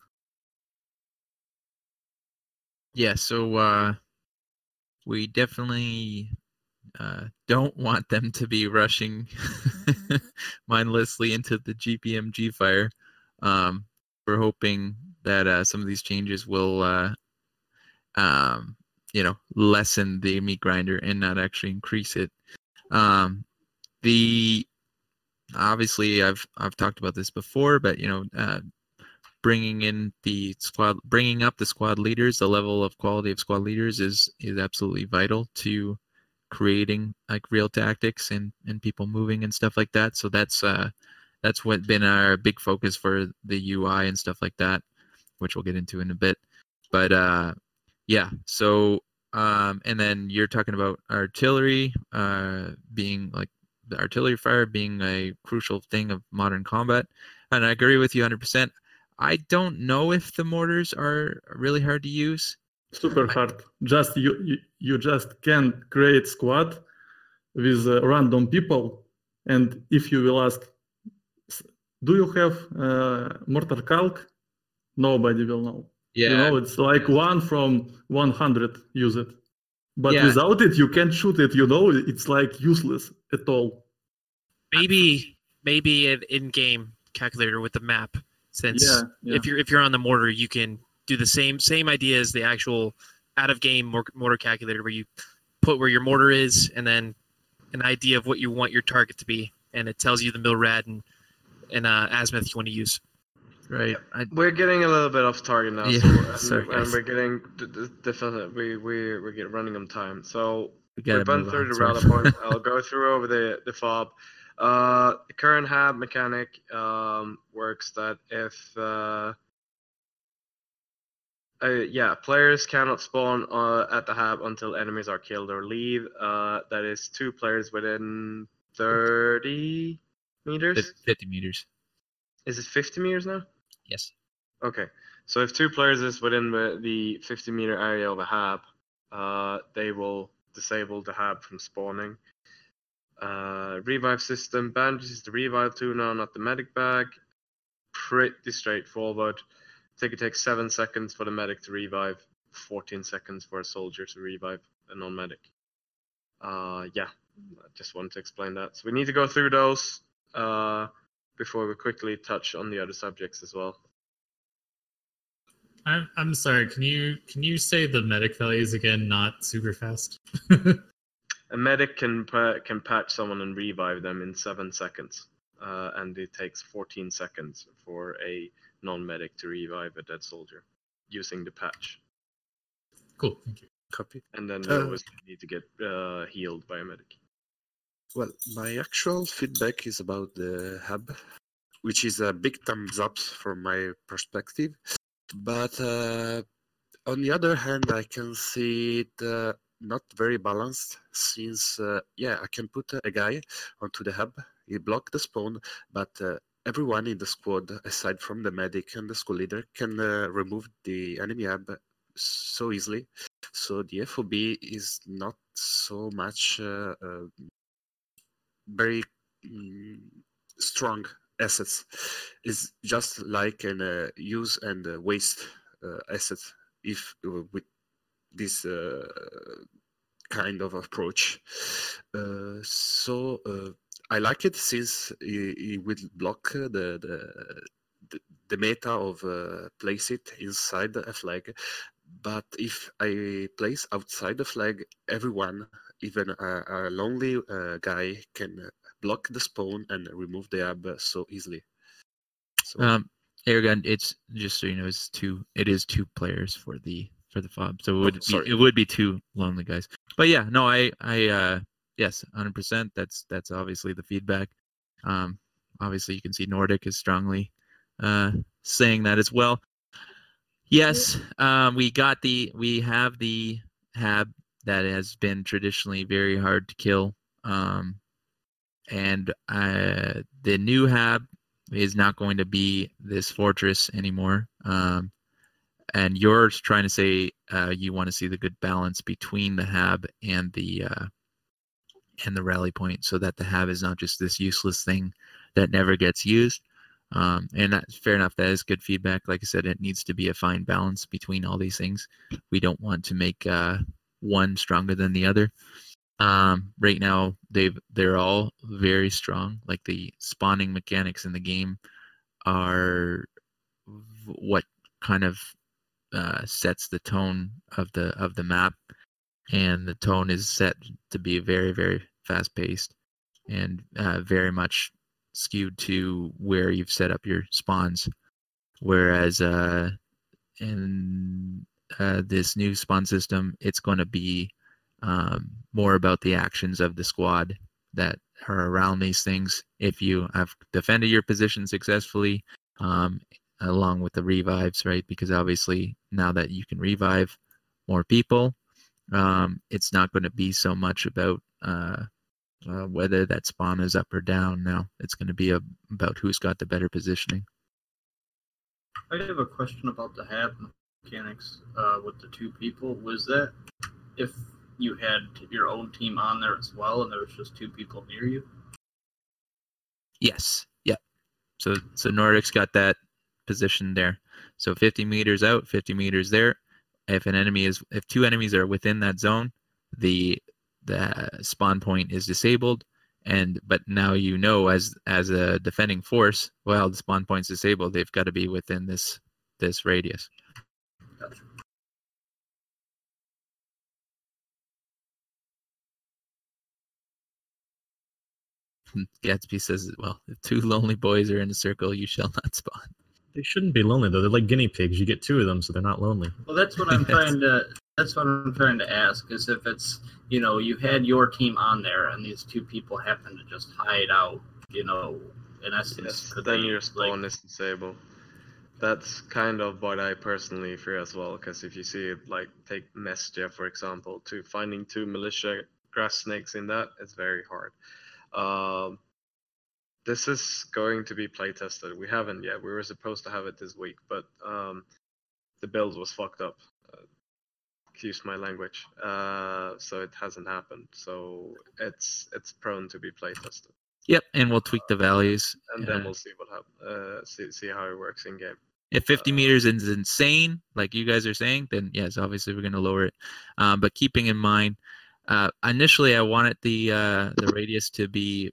Speaker 3: Yeah, so we definitely don't want them to be rushing mindlessly into the GPMG fire. We're hoping that some of these changes will lessen the meat grinder and not actually increase it. Obviously I've talked about this before, but bringing up the squad leaders, the level of quality of squad leaders is absolutely vital to creating like real tactics and people moving and stuff like that. So that's what been our big focus for the UI and stuff like that, which we'll get into in a bit. But yeah, so and then you're talking about artillery being like the artillery fire being a crucial thing of modern combat, and I agree with you 100%. I don't know if the mortars are really hard to use.
Speaker 6: Super hard. Just you just can create squad with random people, and if you will ask, do you have mortar calc? Nobody will know.
Speaker 3: Yeah.
Speaker 6: You know, it's like 1 from 100 use it. But without it, you can't shoot it. You know, it's like useless at all.
Speaker 11: Maybe an in-game calculator with the map, since if you're on the mortar, you can do the same idea as the actual out-of-game mortar calculator, where you put where your mortar is and then an idea of what you want your target to be, and it tells you the MILRAD and azimuth you want to use.
Speaker 3: Right.
Speaker 4: We're getting a little bit off target now,
Speaker 3: sorry,
Speaker 4: and we're getting we're getting running on time. So
Speaker 3: we've
Speaker 4: run through the router points. I'll go through over the fob. The current hab mechanic works that if players cannot spawn at the hab until enemies are killed or leave. That is 2 players within 30 meters.
Speaker 3: 50 meters.
Speaker 4: Is it 50 meters now?
Speaker 3: Yes.
Speaker 4: Okay. So if 2 players is within the 50-meter area of a hab, they will disable the hab from spawning. Revive system. Bandage is the revive tool now, not the medic bag. Pretty straightforward. I think it takes 7 seconds for the medic to revive, 14 seconds for a soldier to revive a non-medic. I just wanted to explain that. So we need to go through those before we quickly touch on the other subjects as well.
Speaker 12: I'm sorry. Can you say the medic values again? Not super fast.
Speaker 4: A medic can patch someone and revive them in 7 seconds, and it takes 14 seconds for a non-medic to revive a dead soldier using the patch.
Speaker 12: Cool, thank you.
Speaker 13: Copy.
Speaker 4: And then you always need to get healed by a medic.
Speaker 13: Well, my actual feedback is about the hub, which is a big thumbs up from my perspective. But on the other hand, I can see it not very balanced, since I can put a guy onto the hub, he block the spawn, but everyone in the squad, aside from the medic and the squad leader, can remove the enemy hub so easily. So the FOB is not so much very strong assets. It's just like an use and waste asset. If with this kind of approach, so I like it since it will block the meta of place it inside a flag. But if I place outside the flag, everyone, even a lonely guy, can block the spawn and remove the hub so easily. So
Speaker 3: Aragon, it's just so you know, it is two players for the fob, so it would be two lonely guys. But yeah, no, I yes, 100%. That's obviously the feedback. Obviously you can see Nordic is strongly saying that as well. Yes, we have the Hab that has been traditionally very hard to kill, and the new Hab is not going to be this fortress anymore. And you're trying to say you want to see the good balance between the Hab and the rally point, so that the Hab is not just this useless thing that never gets used. And that's fair enough. That is good feedback. Like I said, it needs to be a fine balance between all these things. We don't want to make one stronger than the other. Right now, they're all very strong. Like the spawning mechanics in the game are what kind of sets the tone of the map, and the tone is set to be very, very fast paced and very much skewed to where you've set up your spawns. Whereas in this new spawn system, it's going to be more about the actions of the squad that are around these things. If you have defended your position successfully, along with the revives, right? Because obviously now that you can revive more people, it's not going to be so much about whether that spawn is up or down. Now it's going to be about who's got the better positioning.
Speaker 14: I have a question about the Hab mechanics with the two people. Was that if you had your own team on there as well and there was just two people near you?
Speaker 3: Yes. Yep. So Nordic's got that position there. So 50 meters out, 50 meters there. If two enemies are within that zone, the spawn point is disabled. But now you know, as a defending force, well, the spawn point's disabled. They've got to be within this radius.
Speaker 14: Gotcha.
Speaker 3: Gatsby says, well, if two lonely boys are in a circle, you shall not spawn.
Speaker 5: They shouldn't be lonely though. They're like guinea pigs. You get two of them, so they're not lonely.
Speaker 14: Well, that's what I'm trying to. That's what I'm trying to ask. Is if it's you had your team on there and these two people happen to just hide out. In essence,
Speaker 4: then your spawn is disabled. That's kind of what I personally fear as well. Because if you see, like, take Mestia for example, finding two militia grass snakes in that, it's very hard. This is going to be play tested. We haven't yet. We were supposed to have it this week, but the build was fucked up. Excuse my language. So it hasn't happened. So it's prone to be play tested.
Speaker 3: Yep, and we'll tweak the values.
Speaker 4: And then we'll see what happens. See how it works in game.
Speaker 3: If 50 meters is insane, like you guys are saying, then yes, obviously we're going to lower it. But keeping in mind, initially I wanted the radius to be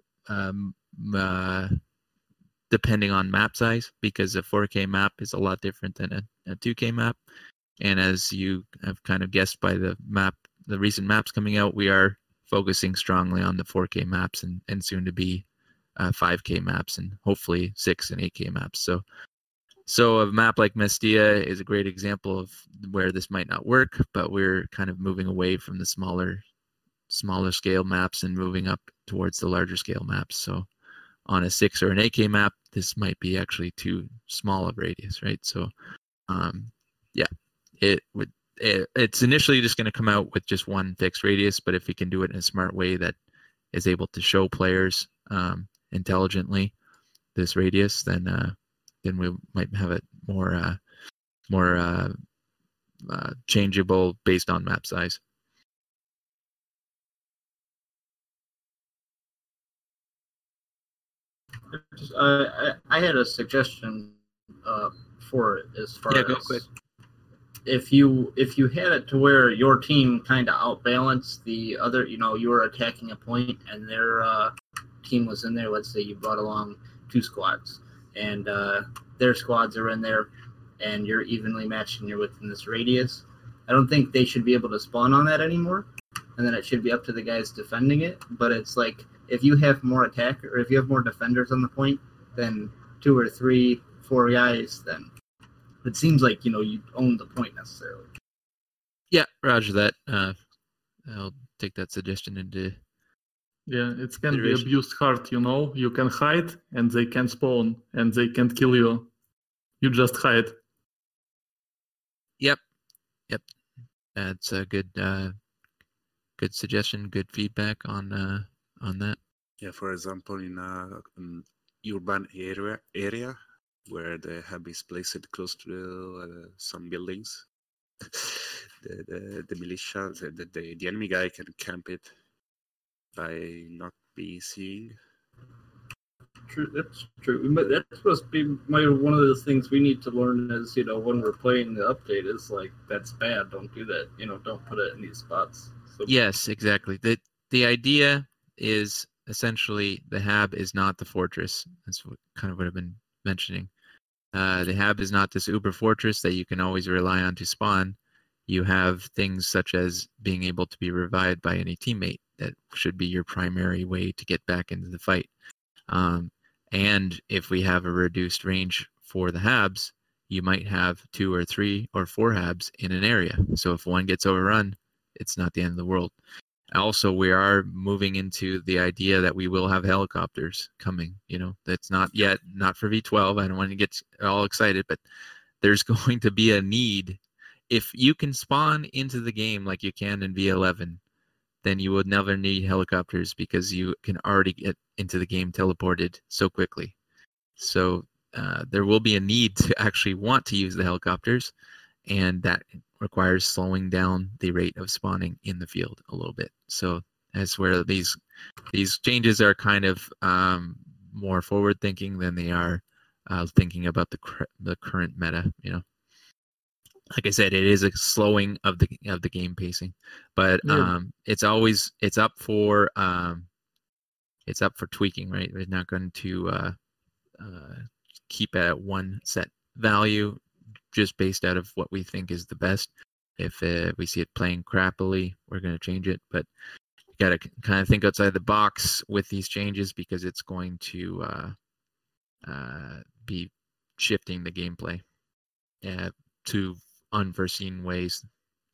Speaker 3: depending on map size, because a 4K map is a lot different than a 2K map. And as you have kind of guessed by the recent maps coming out, we are focusing strongly on the 4K maps and soon to be 5K maps and hopefully 6 and 8K maps. So a map like Mestia is a great example of where this might not work, but we're kind of moving away from the smaller scale maps and moving up towards the larger scale maps. So on a 6 or an 8K map, this might be actually too small of radius, right? So yeah, it's initially just going to come out with just one fixed radius, but if we can do it in a smart way that is able to show players intelligently this radius, then we might have it more changeable based on map size.
Speaker 14: I had a suggestion for it as far
Speaker 3: Yeah, go
Speaker 14: as
Speaker 3: quick.
Speaker 14: if you had it to where your team kind of outbalanced the other, you were attacking a point and their team was in there. Let's say you brought along 2 squads and their squads are in there, and you're evenly matched and you're within this radius. I don't think they should be able to spawn on that anymore, and then it should be up to the guys defending it. But it's like if you have more attack or if you have more defenders on the point than 2 or 3, 4 guys, then it seems like you own the point necessarily.
Speaker 3: Yeah, roger that. I'll take that suggestion into.
Speaker 6: Yeah, it can be abused hard, You can hide and they can spawn and they can't kill you. You just hide.
Speaker 3: Yep. That's a good suggestion. Good feedback on that.
Speaker 13: Yeah, for example, in an urban area where the hub is placed close to some buildings, the militia, the enemy guy can camp it by not being seen.
Speaker 14: True, that's true. But that must be one of those things we need to learn is, when we're playing the update is like, that's bad. Don't do that. Don't put it in these spots. So,
Speaker 3: yes, exactly. The idea is essentially the hab is not the fortress. That's kind of what I've been mentioning. The hab is not this uber fortress that you can always rely on to spawn. You have things such as being able to be revived by any teammate. That should be your primary way to get back into the fight. And if we have a reduced range for the habs, you might have 2 or 3 or 4 habs in an area. So if one gets overrun, it's not the end of the world. Also, we are moving into the idea that we will have helicopters coming. That's not yet, not for V12. I don't want to get all excited, but there's going to be a need. If you can spawn into the game like you can in V11, then you would never need helicopters because you can already get into the game teleported so quickly. So there will be a need to actually want to use the helicopters, and that requires slowing down the rate of spawning in the field a little bit. So that's where these changes are kind of more forward thinking than they are thinking about the current meta. Like I said, it is a slowing of the game pacing, but it's up for tweaking, right? We're not going to keep it at one set value just based out of what we think is the best. If we see it playing crappily, we're going to change it. But you got to kind of think outside the box with these changes because it's going to be shifting the gameplay to unforeseen ways.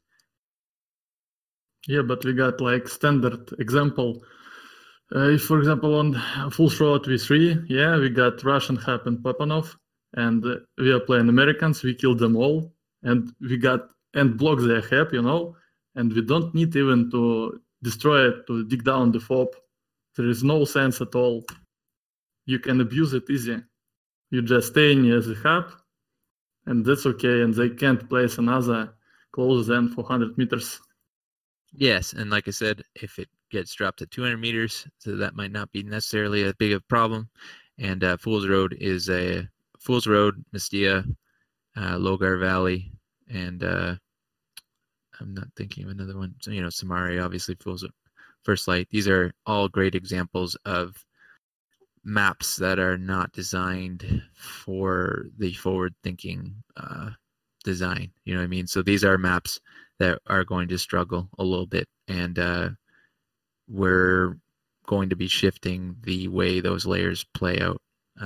Speaker 6: Yeah, but we got like standard example. If, for example, on Full Throat V3, we got Russian hub and Papanov, and we are playing Americans. We killed them all, and we got and block their hub, and we don't need even to destroy it to dig down the fob. There is no sense at all. You can abuse it easy. You just stay near the hub, and that's okay, and they can't place another closer than 400 meters.
Speaker 3: Yes, and like I said, if it gets dropped to 200 meters, so that might not be necessarily a big of a problem. And Fool's Road, Mystia, Logar Valley, and I'm not thinking of another one. So, Samari, obviously, First Light. These are all great examples of maps that are not designed for the forward-thinking design. You know what I mean? So these are maps that are going to struggle a little bit, and we're going to be shifting the way those layers play out.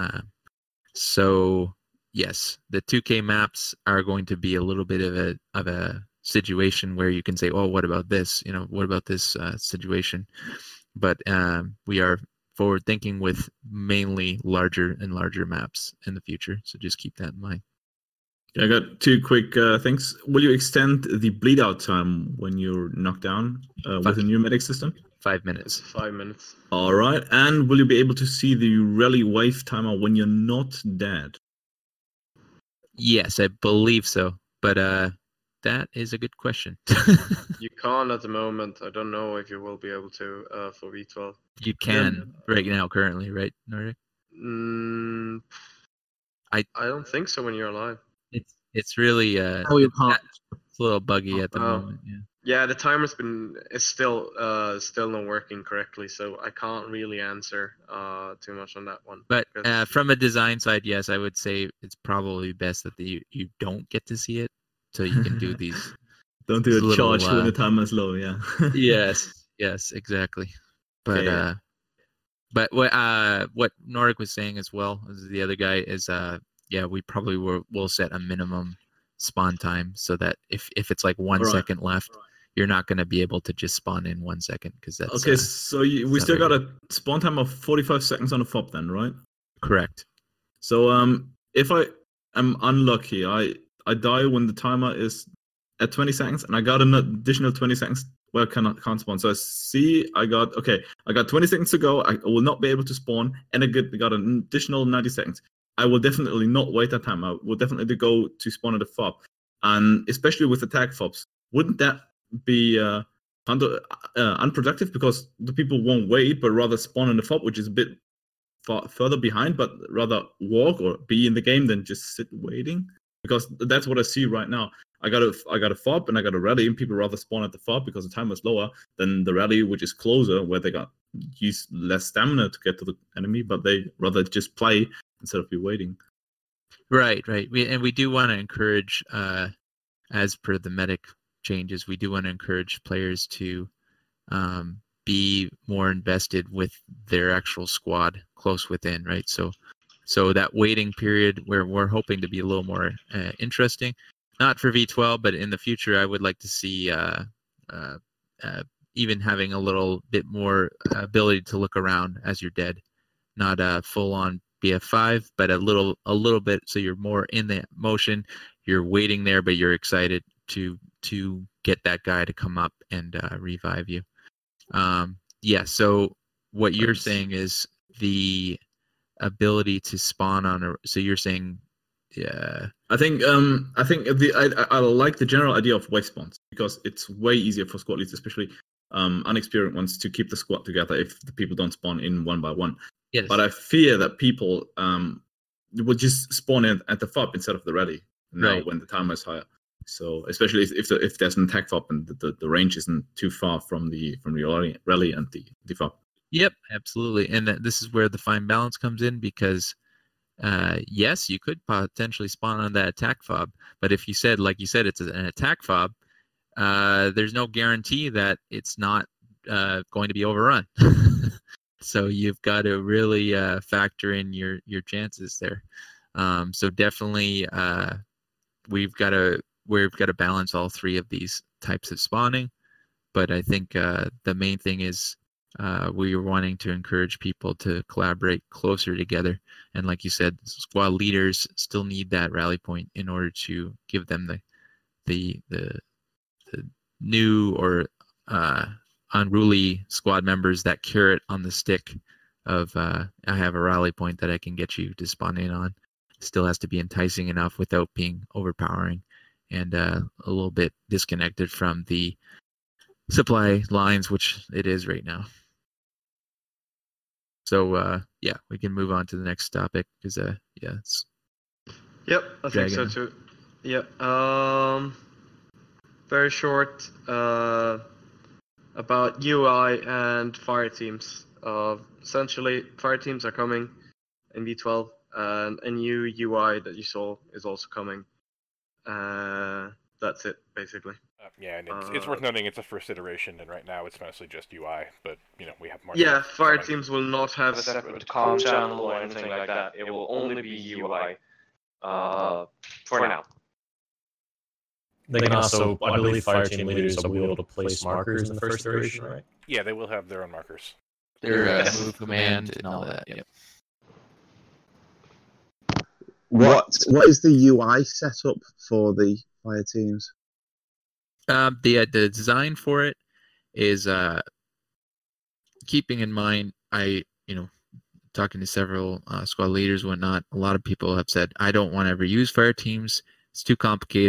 Speaker 3: So yes, the 2K maps are going to be a little bit of a situation where you can say, "Oh, what about this? What about this situation?" But we are forward thinking with mainly larger and larger maps in the future. So just keep that in mind.
Speaker 7: I got 2 quick things. Will you extend the bleed out time when you're knocked down with a new medic system?
Speaker 3: 5 minutes.
Speaker 4: 5 minutes.
Speaker 7: All right. And will you be able to see the rally wave timer when you're not dead?
Speaker 3: Yes, I believe so. But That is a good question.
Speaker 4: You can't at the moment. I don't know if you will be able to for V12.
Speaker 3: You can right now, currently, right, Nordic?
Speaker 4: I don't think so when you're alive.
Speaker 3: It's really
Speaker 9: Oh, you can't.
Speaker 3: it's a little buggy at the moment. Yeah.
Speaker 4: Yeah, the timer's is still not working correctly, so I can't really answer too much on that one.
Speaker 3: But from a design side, yes, I would say it's probably best that you don't get to see it, so you can do these.
Speaker 7: Don't do a charge when the timer's low. Yeah.
Speaker 3: yes, exactly. But but what Nordic was saying as well as the other guy is we probably will set a minimum spawn time so that if it's like 1 second left. You're not going to be able to just spawn in 1 second because that's
Speaker 7: okay. So we still got a spawn time of 45 seconds on the fob, then, right?
Speaker 3: Correct.
Speaker 7: So if I am unlucky, I die when the timer is at 20 seconds, and I got an additional 20 seconds where I can't spawn. So I got 20 seconds to go. I will not be able to spawn, and I got an additional 90 seconds. I will definitely not wait that time. I will definitely go to spawn at the fob, and especially with attack fobs, wouldn't that be unproductive because the people won't wait but rather spawn in the fob, which is a bit further behind, but rather walk or be in the game than just sit waiting? Because that's what I see right now. I got a fob and I got a rally, and people rather spawn at the fob because the time is lower than the rally, which is closer, where they got use less stamina to get to the enemy, but they rather just play instead of be waiting.
Speaker 3: Right. We do want to encourage, as per the medic changes, we do want to encourage players to be more invested with their actual squad close within, right? So that waiting period where we're hoping to be a little more interesting, not for V12, but in the future, I would like to see even having a little bit more ability to look around as you're dead, not a full on BF5, but a little bit, so you're more in the motion. You're waiting there, but you're excited to get that guy to come up and revive you. So what you're saying is the ability to spawn on so you're saying
Speaker 7: I think I like the general idea of wave spawns because it's way easier for squad leads, especially unexperienced ones, to keep the squad together if the people don't spawn in one by one.
Speaker 3: Yes.
Speaker 7: But I fear that people would just spawn in at the fob instead of the rally now when the timer is higher. So especially if there's an attack fob and the range isn't too far from the rally and the fob.
Speaker 3: Yep, absolutely. And this is where the fine balance comes in, because yes, you could potentially spawn on that attack fob, but if you said, like you said, it's an attack fob, there's no guarantee that it's not going to be overrun. So you've got to really factor in your chances there. So definitely we've got to balance all three of these types of spawning. But I think the main thing is we are wanting to encourage people to collaborate closer together. And like you said, squad leaders still need that rally point in order to give them the new or unruly squad members that carrot on the stick of I have a rally point that I can get you to spawn in on. Still has to be enticing enough without being overpowering and a little bit disconnected from the supply lines, which it is right now. So we can move on to the next topic because it's
Speaker 4: Yep, I think so too. Yeah. Very short about UI and fire teams. Essentially, fire teams are coming in V12, and a new UI that you saw is also coming. That's it, basically.
Speaker 2: And it's worth noting it's a first iteration, and right now it's mostly just UI, but we have more.
Speaker 4: Yeah, fire teams will not have a separate comm channel or anything like that. It will only be UI for now.
Speaker 5: They can also, I believe, fire team leaders will be able to place markers in the first iteration, right?
Speaker 2: Yeah, they will have their own markers.
Speaker 3: Their move command and all that. Yep.
Speaker 9: What is the UI setup for the fire teams?
Speaker 3: The design for it is keeping in mind, talking to several squad leaders and whatnot, a lot of people have said, I don't want to ever use fire teams. It's too complicated.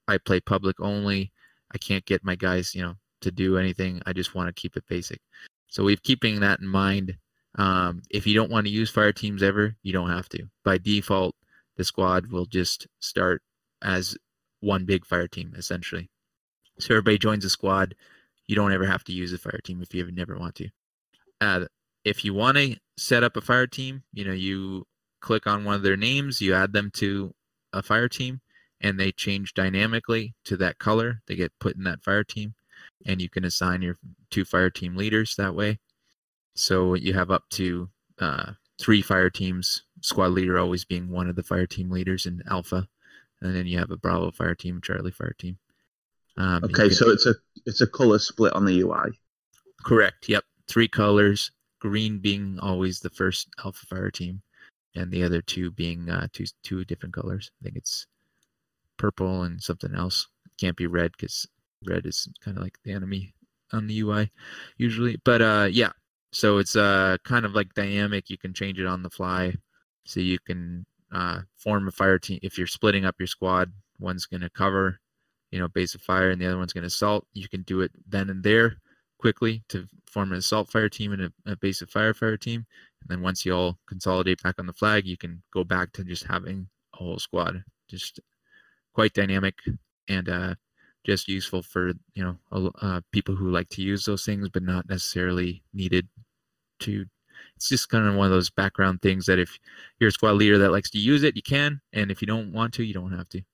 Speaker 3: I play public only. I can't get my guys, to do anything. I just want to keep it basic. So we're keeping that in mind. If you don't want to use fire teams ever, you don't have to. By default, the squad will just start as one big fire team, essentially. So everybody joins a squad. You don't ever have to use a fire team if you never want to. If you want to set up a fire team, you click on one of their names, you add them to a fire team, and they change dynamically to that color. They get put in that fire team, and you can assign your 2 fire team leaders that way. So you have up to 3 fire teams, squad leader always being one of the fire team leaders in Alpha, and then you have a Bravo fire team, Charlie fire team.
Speaker 15: Okay, so it's a color split on the UI.
Speaker 3: Correct. Yep, 3 colors. Green being always the first Alpha fire team, and the other 2 being two different colors. I think it's purple and something else. It can't be red because red is kind of like the enemy on the UI usually. But yeah, so it's kind of like dynamic. You can change it on the fly. So you can form a fire team. If you're splitting up your squad, one's going to cover, base of fire, and the other one's going to assault. You can do it then and there quickly to form an assault fire team and a base of fire team. And then once you all consolidate back on the flag, you can go back to just having a whole squad. Just quite dynamic and just useful for people who like to use those things, but not necessarily needed to. It's just kind of one of those background things that if you're a squad leader that likes to use it, you can, and if you don't want to, you don't have to.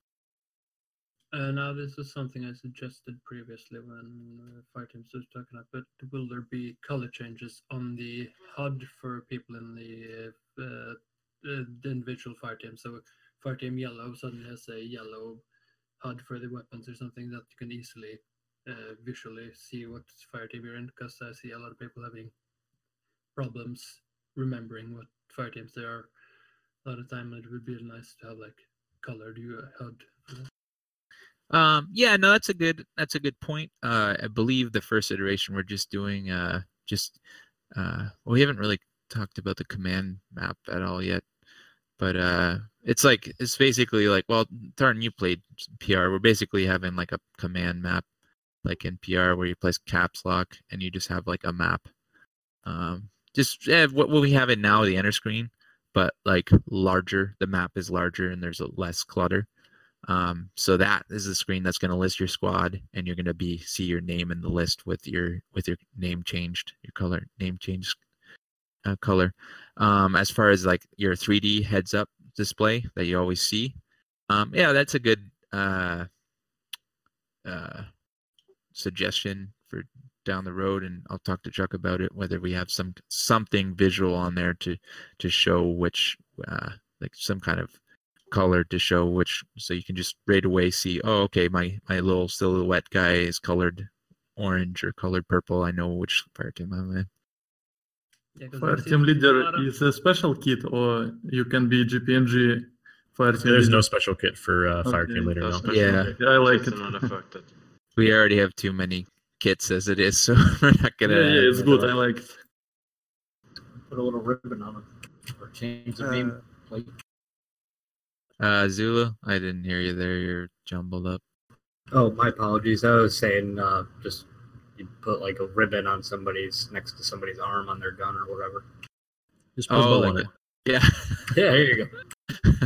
Speaker 10: Now, this is something I suggested previously when fire teams was talking about, but will there be color changes on the HUD for people in the individual fire team? So fire team yellow suddenly has a yellow HUD for the weapons or something that you can easily visually see what fire team you're in, because I see a lot of people having problems remembering what fire teams they are a lot of time. It would be nice to have like colored HUD for that.
Speaker 3: Yeah, no, that's a good point. I believe the first iteration we're just doing we haven't really talked about the command map at all yet, but it's basically like, well, Tartan, you played PR. We're basically having like a command map, like in PR where you place caps lock and you just have like a map. What we have it now, the enter screen, but like larger. The map is larger and there's less clutter. So that is the screen that's going to list your squad, and you're going to see your name in the list with your name changed, your color name changed color. As far as like your 3D heads up display that you always see, yeah, that's a good suggestion for down the road, and I'll talk to Chuck about it, whether we have something visual on there to show which like some kind of color to show which, so you can just right away see, oh, okay, my little silhouette guy is colored orange or colored purple. I know which fire team I'm in.
Speaker 10: Yeah,
Speaker 6: fire team leader is a special kit, or you can be GPNG fire team
Speaker 5: There's
Speaker 6: leader.
Speaker 5: no special kit for fire team leader. No.
Speaker 3: Yeah,
Speaker 6: I like it.
Speaker 3: We already have too many kits as it is, so we're not gonna.
Speaker 6: Yeah, it's good. I like it.
Speaker 14: Put a little ribbon on it, or change the name plate.
Speaker 3: Zulu, I didn't hear you there. You're jumbled up.
Speaker 16: Oh, my apologies. I was saying just you put like a ribbon on next to somebody's arm on their gun or whatever.
Speaker 5: Just put a bow on it.
Speaker 3: Yeah.
Speaker 16: Yeah, here you go.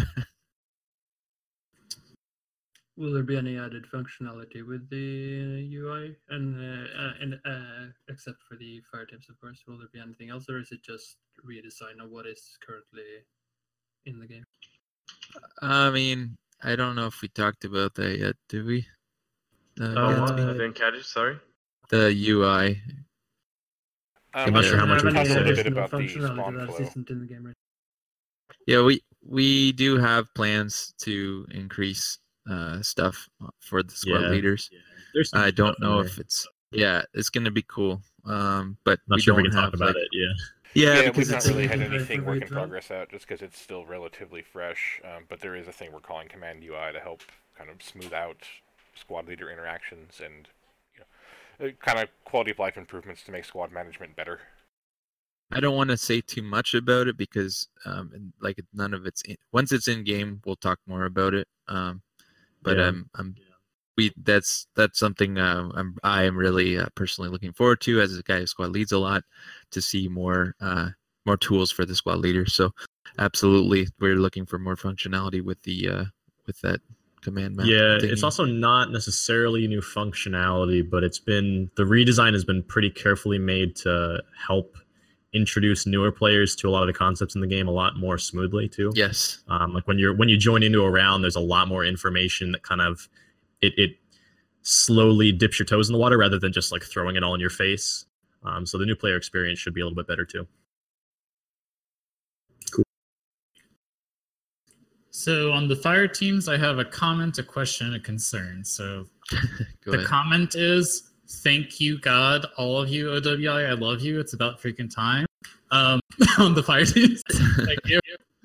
Speaker 10: Will there be any added functionality with the UI and except for the fire teams, of course? Will there be anything else, or is it just redesign of what is currently in the game?
Speaker 3: I mean, I don't know if we talked about that yet, did we?
Speaker 4: I didn't catch it, sorry.
Speaker 3: The UI.
Speaker 5: I'm not sure how much we can say.
Speaker 2: A bit about the spawn flow.
Speaker 10: In the game, right?
Speaker 3: Yeah, we do have plans to increase stuff for the squad leaders.
Speaker 5: Yeah.
Speaker 3: I don't know if it's going to be cool. But
Speaker 5: not sure we can talk about it.
Speaker 3: Yeah,
Speaker 2: we've not really had anything work in progress out just because it's still relatively fresh. But there is a thing we're calling Command UI to help kind of smooth out squad leader interactions and kind of quality of life improvements to make squad management better.
Speaker 3: I don't want to say too much about it because none of it's once it's in game, we'll talk more about it. But I'm that's something I am really personally looking forward to as a guy who squad leads a lot, to see more tools for the squad leader. So absolutely, we're looking for more functionality with with that command map.
Speaker 5: Yeah,
Speaker 3: thingy.
Speaker 5: it's also not necessarily new functionality, but the redesign has been pretty carefully made to help introduce newer players to a lot of the concepts in the game a lot more smoothly too.
Speaker 3: Yes.
Speaker 5: Like when you join into a round, there's a lot more information that kind of it slowly dips your toes in the water rather than just like throwing it all in your face. So the new player experience should be a little bit better too.
Speaker 12: So on the fire teams, I have a comment, a question, a concern. So
Speaker 3: Go
Speaker 12: the
Speaker 3: ahead.
Speaker 12: comment is, thank you, God, all of you, OWI, I love you. It's about freaking time. On the fire teams. Thank you.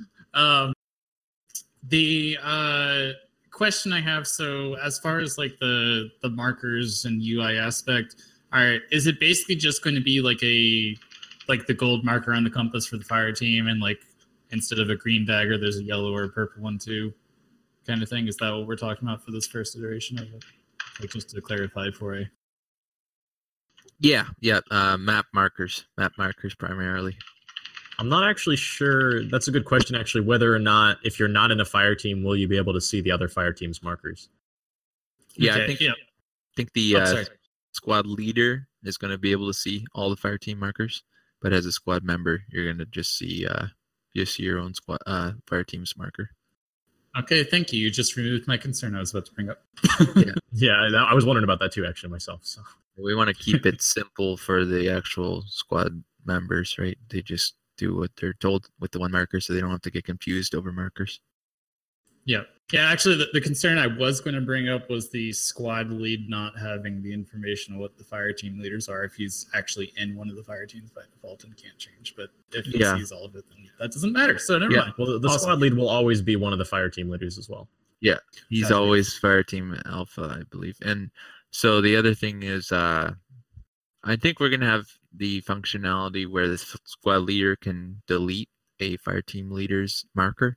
Speaker 12: The question I have, so as far as like the markers and UI aspect, all right, is it basically just going to be like the gold marker on the compass for the fire team, and like instead of a green dagger, there's a yellow or a purple one too, kind of thing? Is that what we're talking about for this first iteration of it? Like, just to clarify for you.
Speaker 3: Yeah. Map markers primarily.
Speaker 5: I'm not actually sure. That's a good question, actually, whether or not, if you're not in a fire team, will you be able to see the other fire team's markers?
Speaker 3: Yeah,
Speaker 5: Okay,
Speaker 3: I think
Speaker 5: yeah.
Speaker 3: the
Speaker 5: sorry.
Speaker 3: squad leader is going to be able to see all the fire team markers, but as a squad member, you're going to just see your own squad fire team's marker.
Speaker 12: Okay, thank you. You just removed my concern I was about to bring up.
Speaker 5: Yeah, I was wondering about that too, actually, myself. So
Speaker 3: We want to keep it simple for the actual squad members, right? They just do what they're told with the one marker, so they don't have to get confused over markers.
Speaker 12: Yeah. Actually, the concern I was going to bring up was the squad lead not having the information on what the fire team leaders are if he's actually in one of the fire teams by default and can't change. But if he sees all of it, then that doesn't matter. So never mind.
Speaker 5: Well, the squad lead will always be one of the fire team leaders as well.
Speaker 3: Yeah, he's
Speaker 5: Gotcha.
Speaker 3: always fire team alpha, I believe. And so the other thing is, I think we're gonna have the functionality where the squad leader can delete a fire team leader's marker.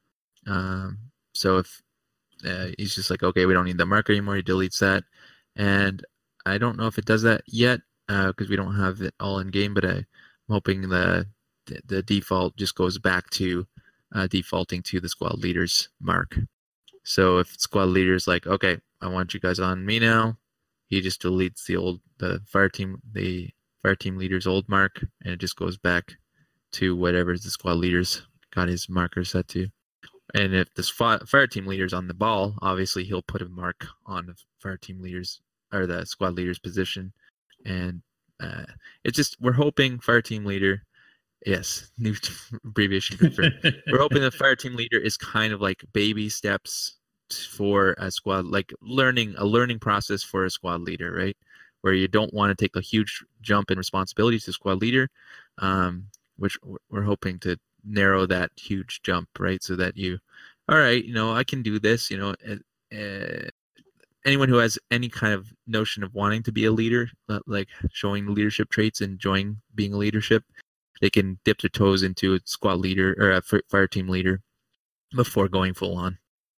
Speaker 3: So if he's just like, okay, we don't need the marker anymore, he deletes that. And I don't know if it does that yet because we don't have it all in game, but I'm hoping the default just goes back to defaulting to the squad leader's mark. So if squad leader's like, okay, I want you guys on me now, he just deletes the fire team leader's old mark, and it just goes back to whatever the squad leader's got his marker set to. And if the fire team leader's on the ball, obviously he'll put a mark on the fire team leader's or the squad leader's position. And it's just, we're hoping fire team leader, yes, new abbreviation confirmed. We're hoping the fire team leader is kind of like baby steps for a squad, like a learning process for a squad leader, right? Where you don't want to take a huge jump in responsibilities to squad leader, which we're hoping to narrow that huge jump, right? So that all right, I can do this, anyone who has any kind of notion of wanting to be a leader, like showing leadership traits and enjoying being a leadership, they can dip their toes into a squad leader or a fire team leader before going full on.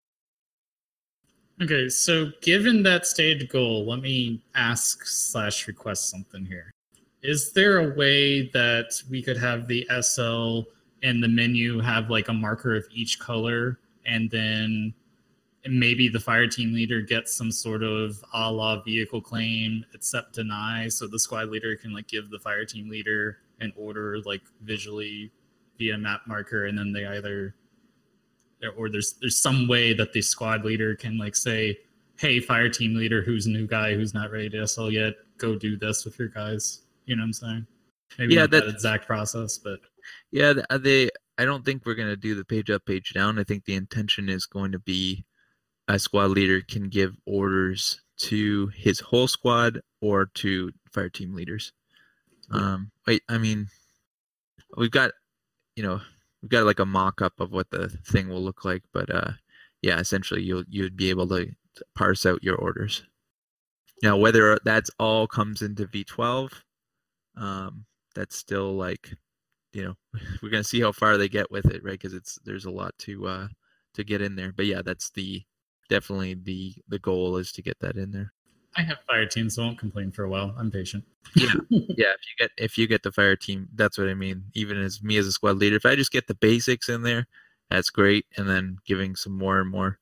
Speaker 12: Okay, so given that stated goal, let me ask/request something here. Is there a way that we could have the SL in the menu have like a marker of each color, and then maybe the fire team leader gets some sort of a la vehicle claim, accept, deny, so the squad leader can like give the fire team leader an order like visually via map marker, and then they either, or there's some way that the squad leader can like say, hey, fire team leader, who's a new guy who's not ready to SL yet, go do this with your guys. You know what I'm saying? Maybe not that exact process, but
Speaker 3: yeah, I don't think we're going to do the page up, page down. I think the intention is going to be a squad leader can give orders to his whole squad or to fire team leaders. I mean, we've got like a mock-up of what the thing will look like, but yeah, essentially you'd be able to parse out your orders. Now, whether that's all comes into V12, that's still like, we're gonna see how far they get with it, right? Because there's a lot to get in there. But yeah, that's the definitely the goal is to get that in there.
Speaker 12: I have fire teams, so I won't complain for a while. I'm patient.
Speaker 3: Yeah, yeah. If you get the fire team, that's what I mean. Even as me as a squad leader, if I just get the basics in there, that's great. And then giving some more and more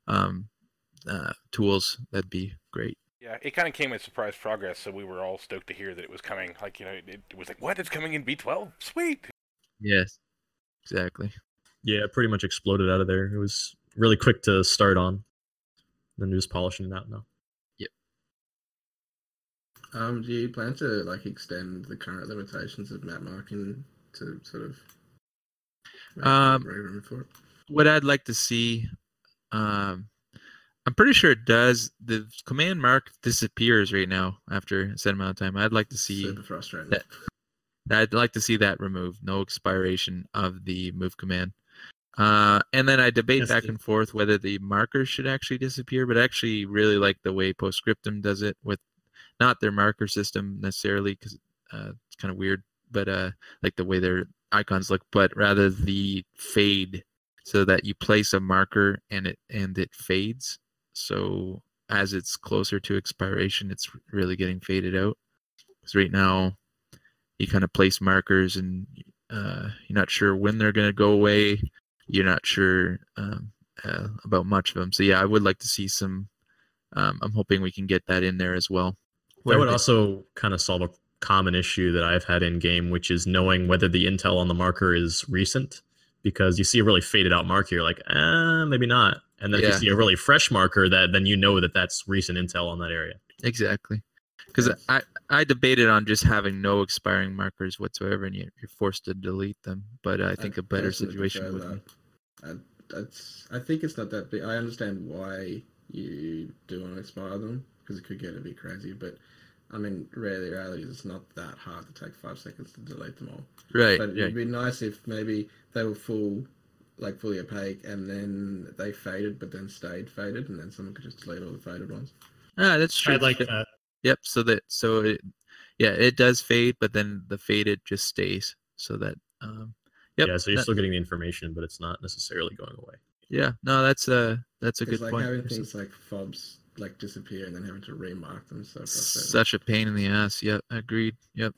Speaker 3: tools, that'd be great.
Speaker 2: Yeah, it kind of came as surprise progress, so we were all stoked to hear that it was coming. Like, it was like, what? It's coming in V12? Sweet.
Speaker 3: Yes, exactly.
Speaker 5: Yeah, it pretty much exploded out of there. It was really quick to start on. Then just polishing it out now.
Speaker 1: Do you plan to extend the current limitations of map marking to sort of make room for it?
Speaker 3: What I'd like to see, I'm pretty sure it does. The command mark disappears right now after a set amount of time. I'd like to see
Speaker 1: Super frustrating.
Speaker 3: that. I'd like to see that removed. No expiration of the move command. And then I debate back and forth whether the markers should actually disappear, but I actually really like the way Postscriptum does it with not their marker system necessarily, because it's kind of weird, but like the way their icons look, but rather the fade, so that you place a marker and it fades. So as it's closer to expiration, it's really getting faded out. Because right now, you kind of place markers and you're not sure when they're going to go away. You're not sure about much of them. So yeah, I would like to see some. I'm hoping we can get that in there as well.
Speaker 5: That would also kind of solve a common issue that I've had in game, which is knowing whether the intel on the marker is recent. Because you see a really faded out marker, you're like, maybe not. And then if you see a really fresh marker, then you know that that's recent intel on that area.
Speaker 3: Exactly. Because I debated on just having no expiring markers whatsoever, and you're forced to delete them. But I think a better situation would be.
Speaker 1: I think it's not that big. I understand why you do want to expire them, because it could get a bit crazy, but I mean, reality is it's not that hard to take 5 seconds to delete them all.
Speaker 3: Right.
Speaker 1: But it'd be nice if maybe they were fully opaque, and then they faded, but then stayed faded, and then someone could just delete all the faded ones.
Speaker 3: That's true.
Speaker 12: I'd like that.
Speaker 3: Yep. It does fade, but then the faded just stays. So that. Yep.
Speaker 5: Yeah. So you're still getting the information, but it's not necessarily going away.
Speaker 3: Yeah. No, that's a good point.
Speaker 1: Having things like fobs disappear and then having to remark them, so frustrating.
Speaker 3: Such a pain in the ass. Yep. Agreed. Yep.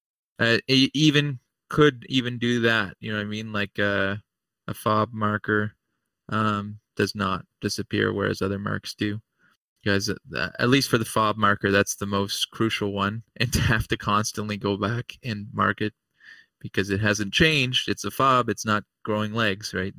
Speaker 3: Could even do that. You know what I mean? Like a fob marker does not disappear, whereas other marks do. Because at least for the fob marker, that's the most crucial one, and to have to constantly go back and mark it because it hasn't changed. It's a fob. It's not growing legs, right?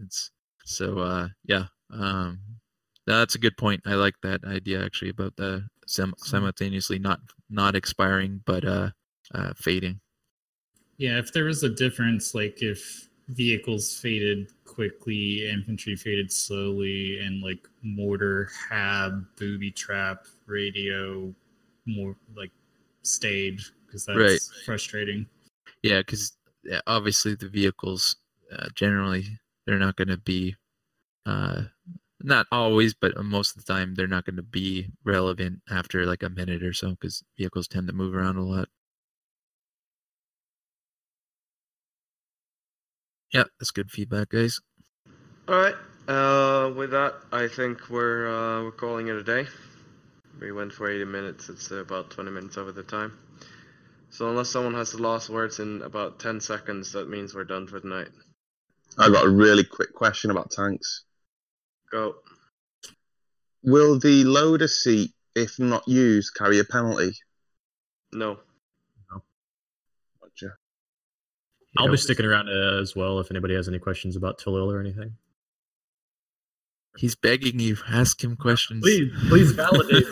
Speaker 3: That's a good point. I like that idea actually about the simultaneously not expiring but fading.
Speaker 12: Yeah, if there was a difference, like if vehicles faded quickly, infantry faded slowly, and like mortar, hab, booby trap, radio more stayed, because that's frustrating.
Speaker 3: Yeah, because obviously the vehicles generally they're not going to be not always, but most of the time they're not going to be relevant after like a minute or so, because vehicles tend to move around a lot. Yeah, that's good feedback, guys.
Speaker 4: All right. With that, I think we're calling it a day. We went for 80 minutes. It's about 20 minutes over the time. So unless someone has the last words in about 10 seconds, that means we're done for tonight.
Speaker 15: I got a really quick question about tanks.
Speaker 4: Go.
Speaker 15: Will the loader seat, if not used, carry a penalty?
Speaker 4: No.
Speaker 15: Gotcha.
Speaker 5: I'll be sticking around as well if anybody has any questions about Talil or anything.
Speaker 3: He's begging you. Ask him questions.
Speaker 6: Please validate.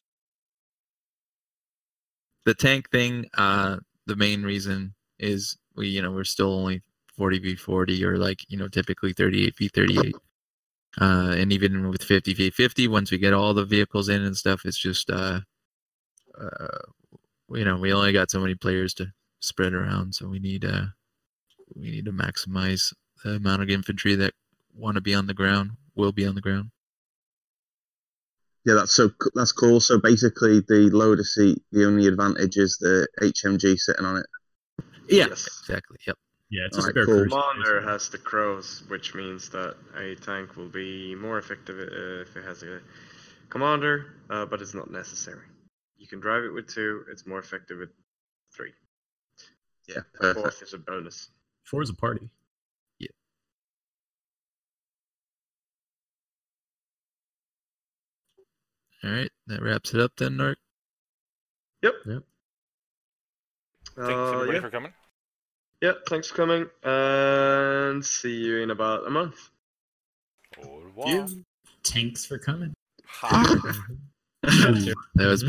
Speaker 3: The tank thing, the main reason is we're still only 40v40 or typically 38v38. And even with 50v50, once we get all the vehicles in and stuff, it's just we only got so many players to spread around, so we need to maximize the amount of infantry that want to be on the ground, will be on the ground.
Speaker 15: Yeah, that's cool. So basically, the loader seat, the only advantage is the HMG sitting on it.
Speaker 3: Yeah, exactly. Yep.
Speaker 5: Yeah, it's
Speaker 15: a spare crew.
Speaker 4: Commander has the crows, which means that a tank will be more effective if it has a commander, but it's not necessary. You can drive it with 2, it's more effective with 3.
Speaker 15: Yeah,
Speaker 4: Fourth
Speaker 15: perfect.
Speaker 4: is a bonus.
Speaker 5: 4 is a party.
Speaker 3: All right, that wraps it up then, Narc.
Speaker 4: Yep.
Speaker 2: Thanks everybody
Speaker 4: yeah.
Speaker 2: for coming.
Speaker 4: Yeah, thanks for coming, and see you in about a month.
Speaker 2: Au revoir.
Speaker 12: Thanks for coming.
Speaker 3: That was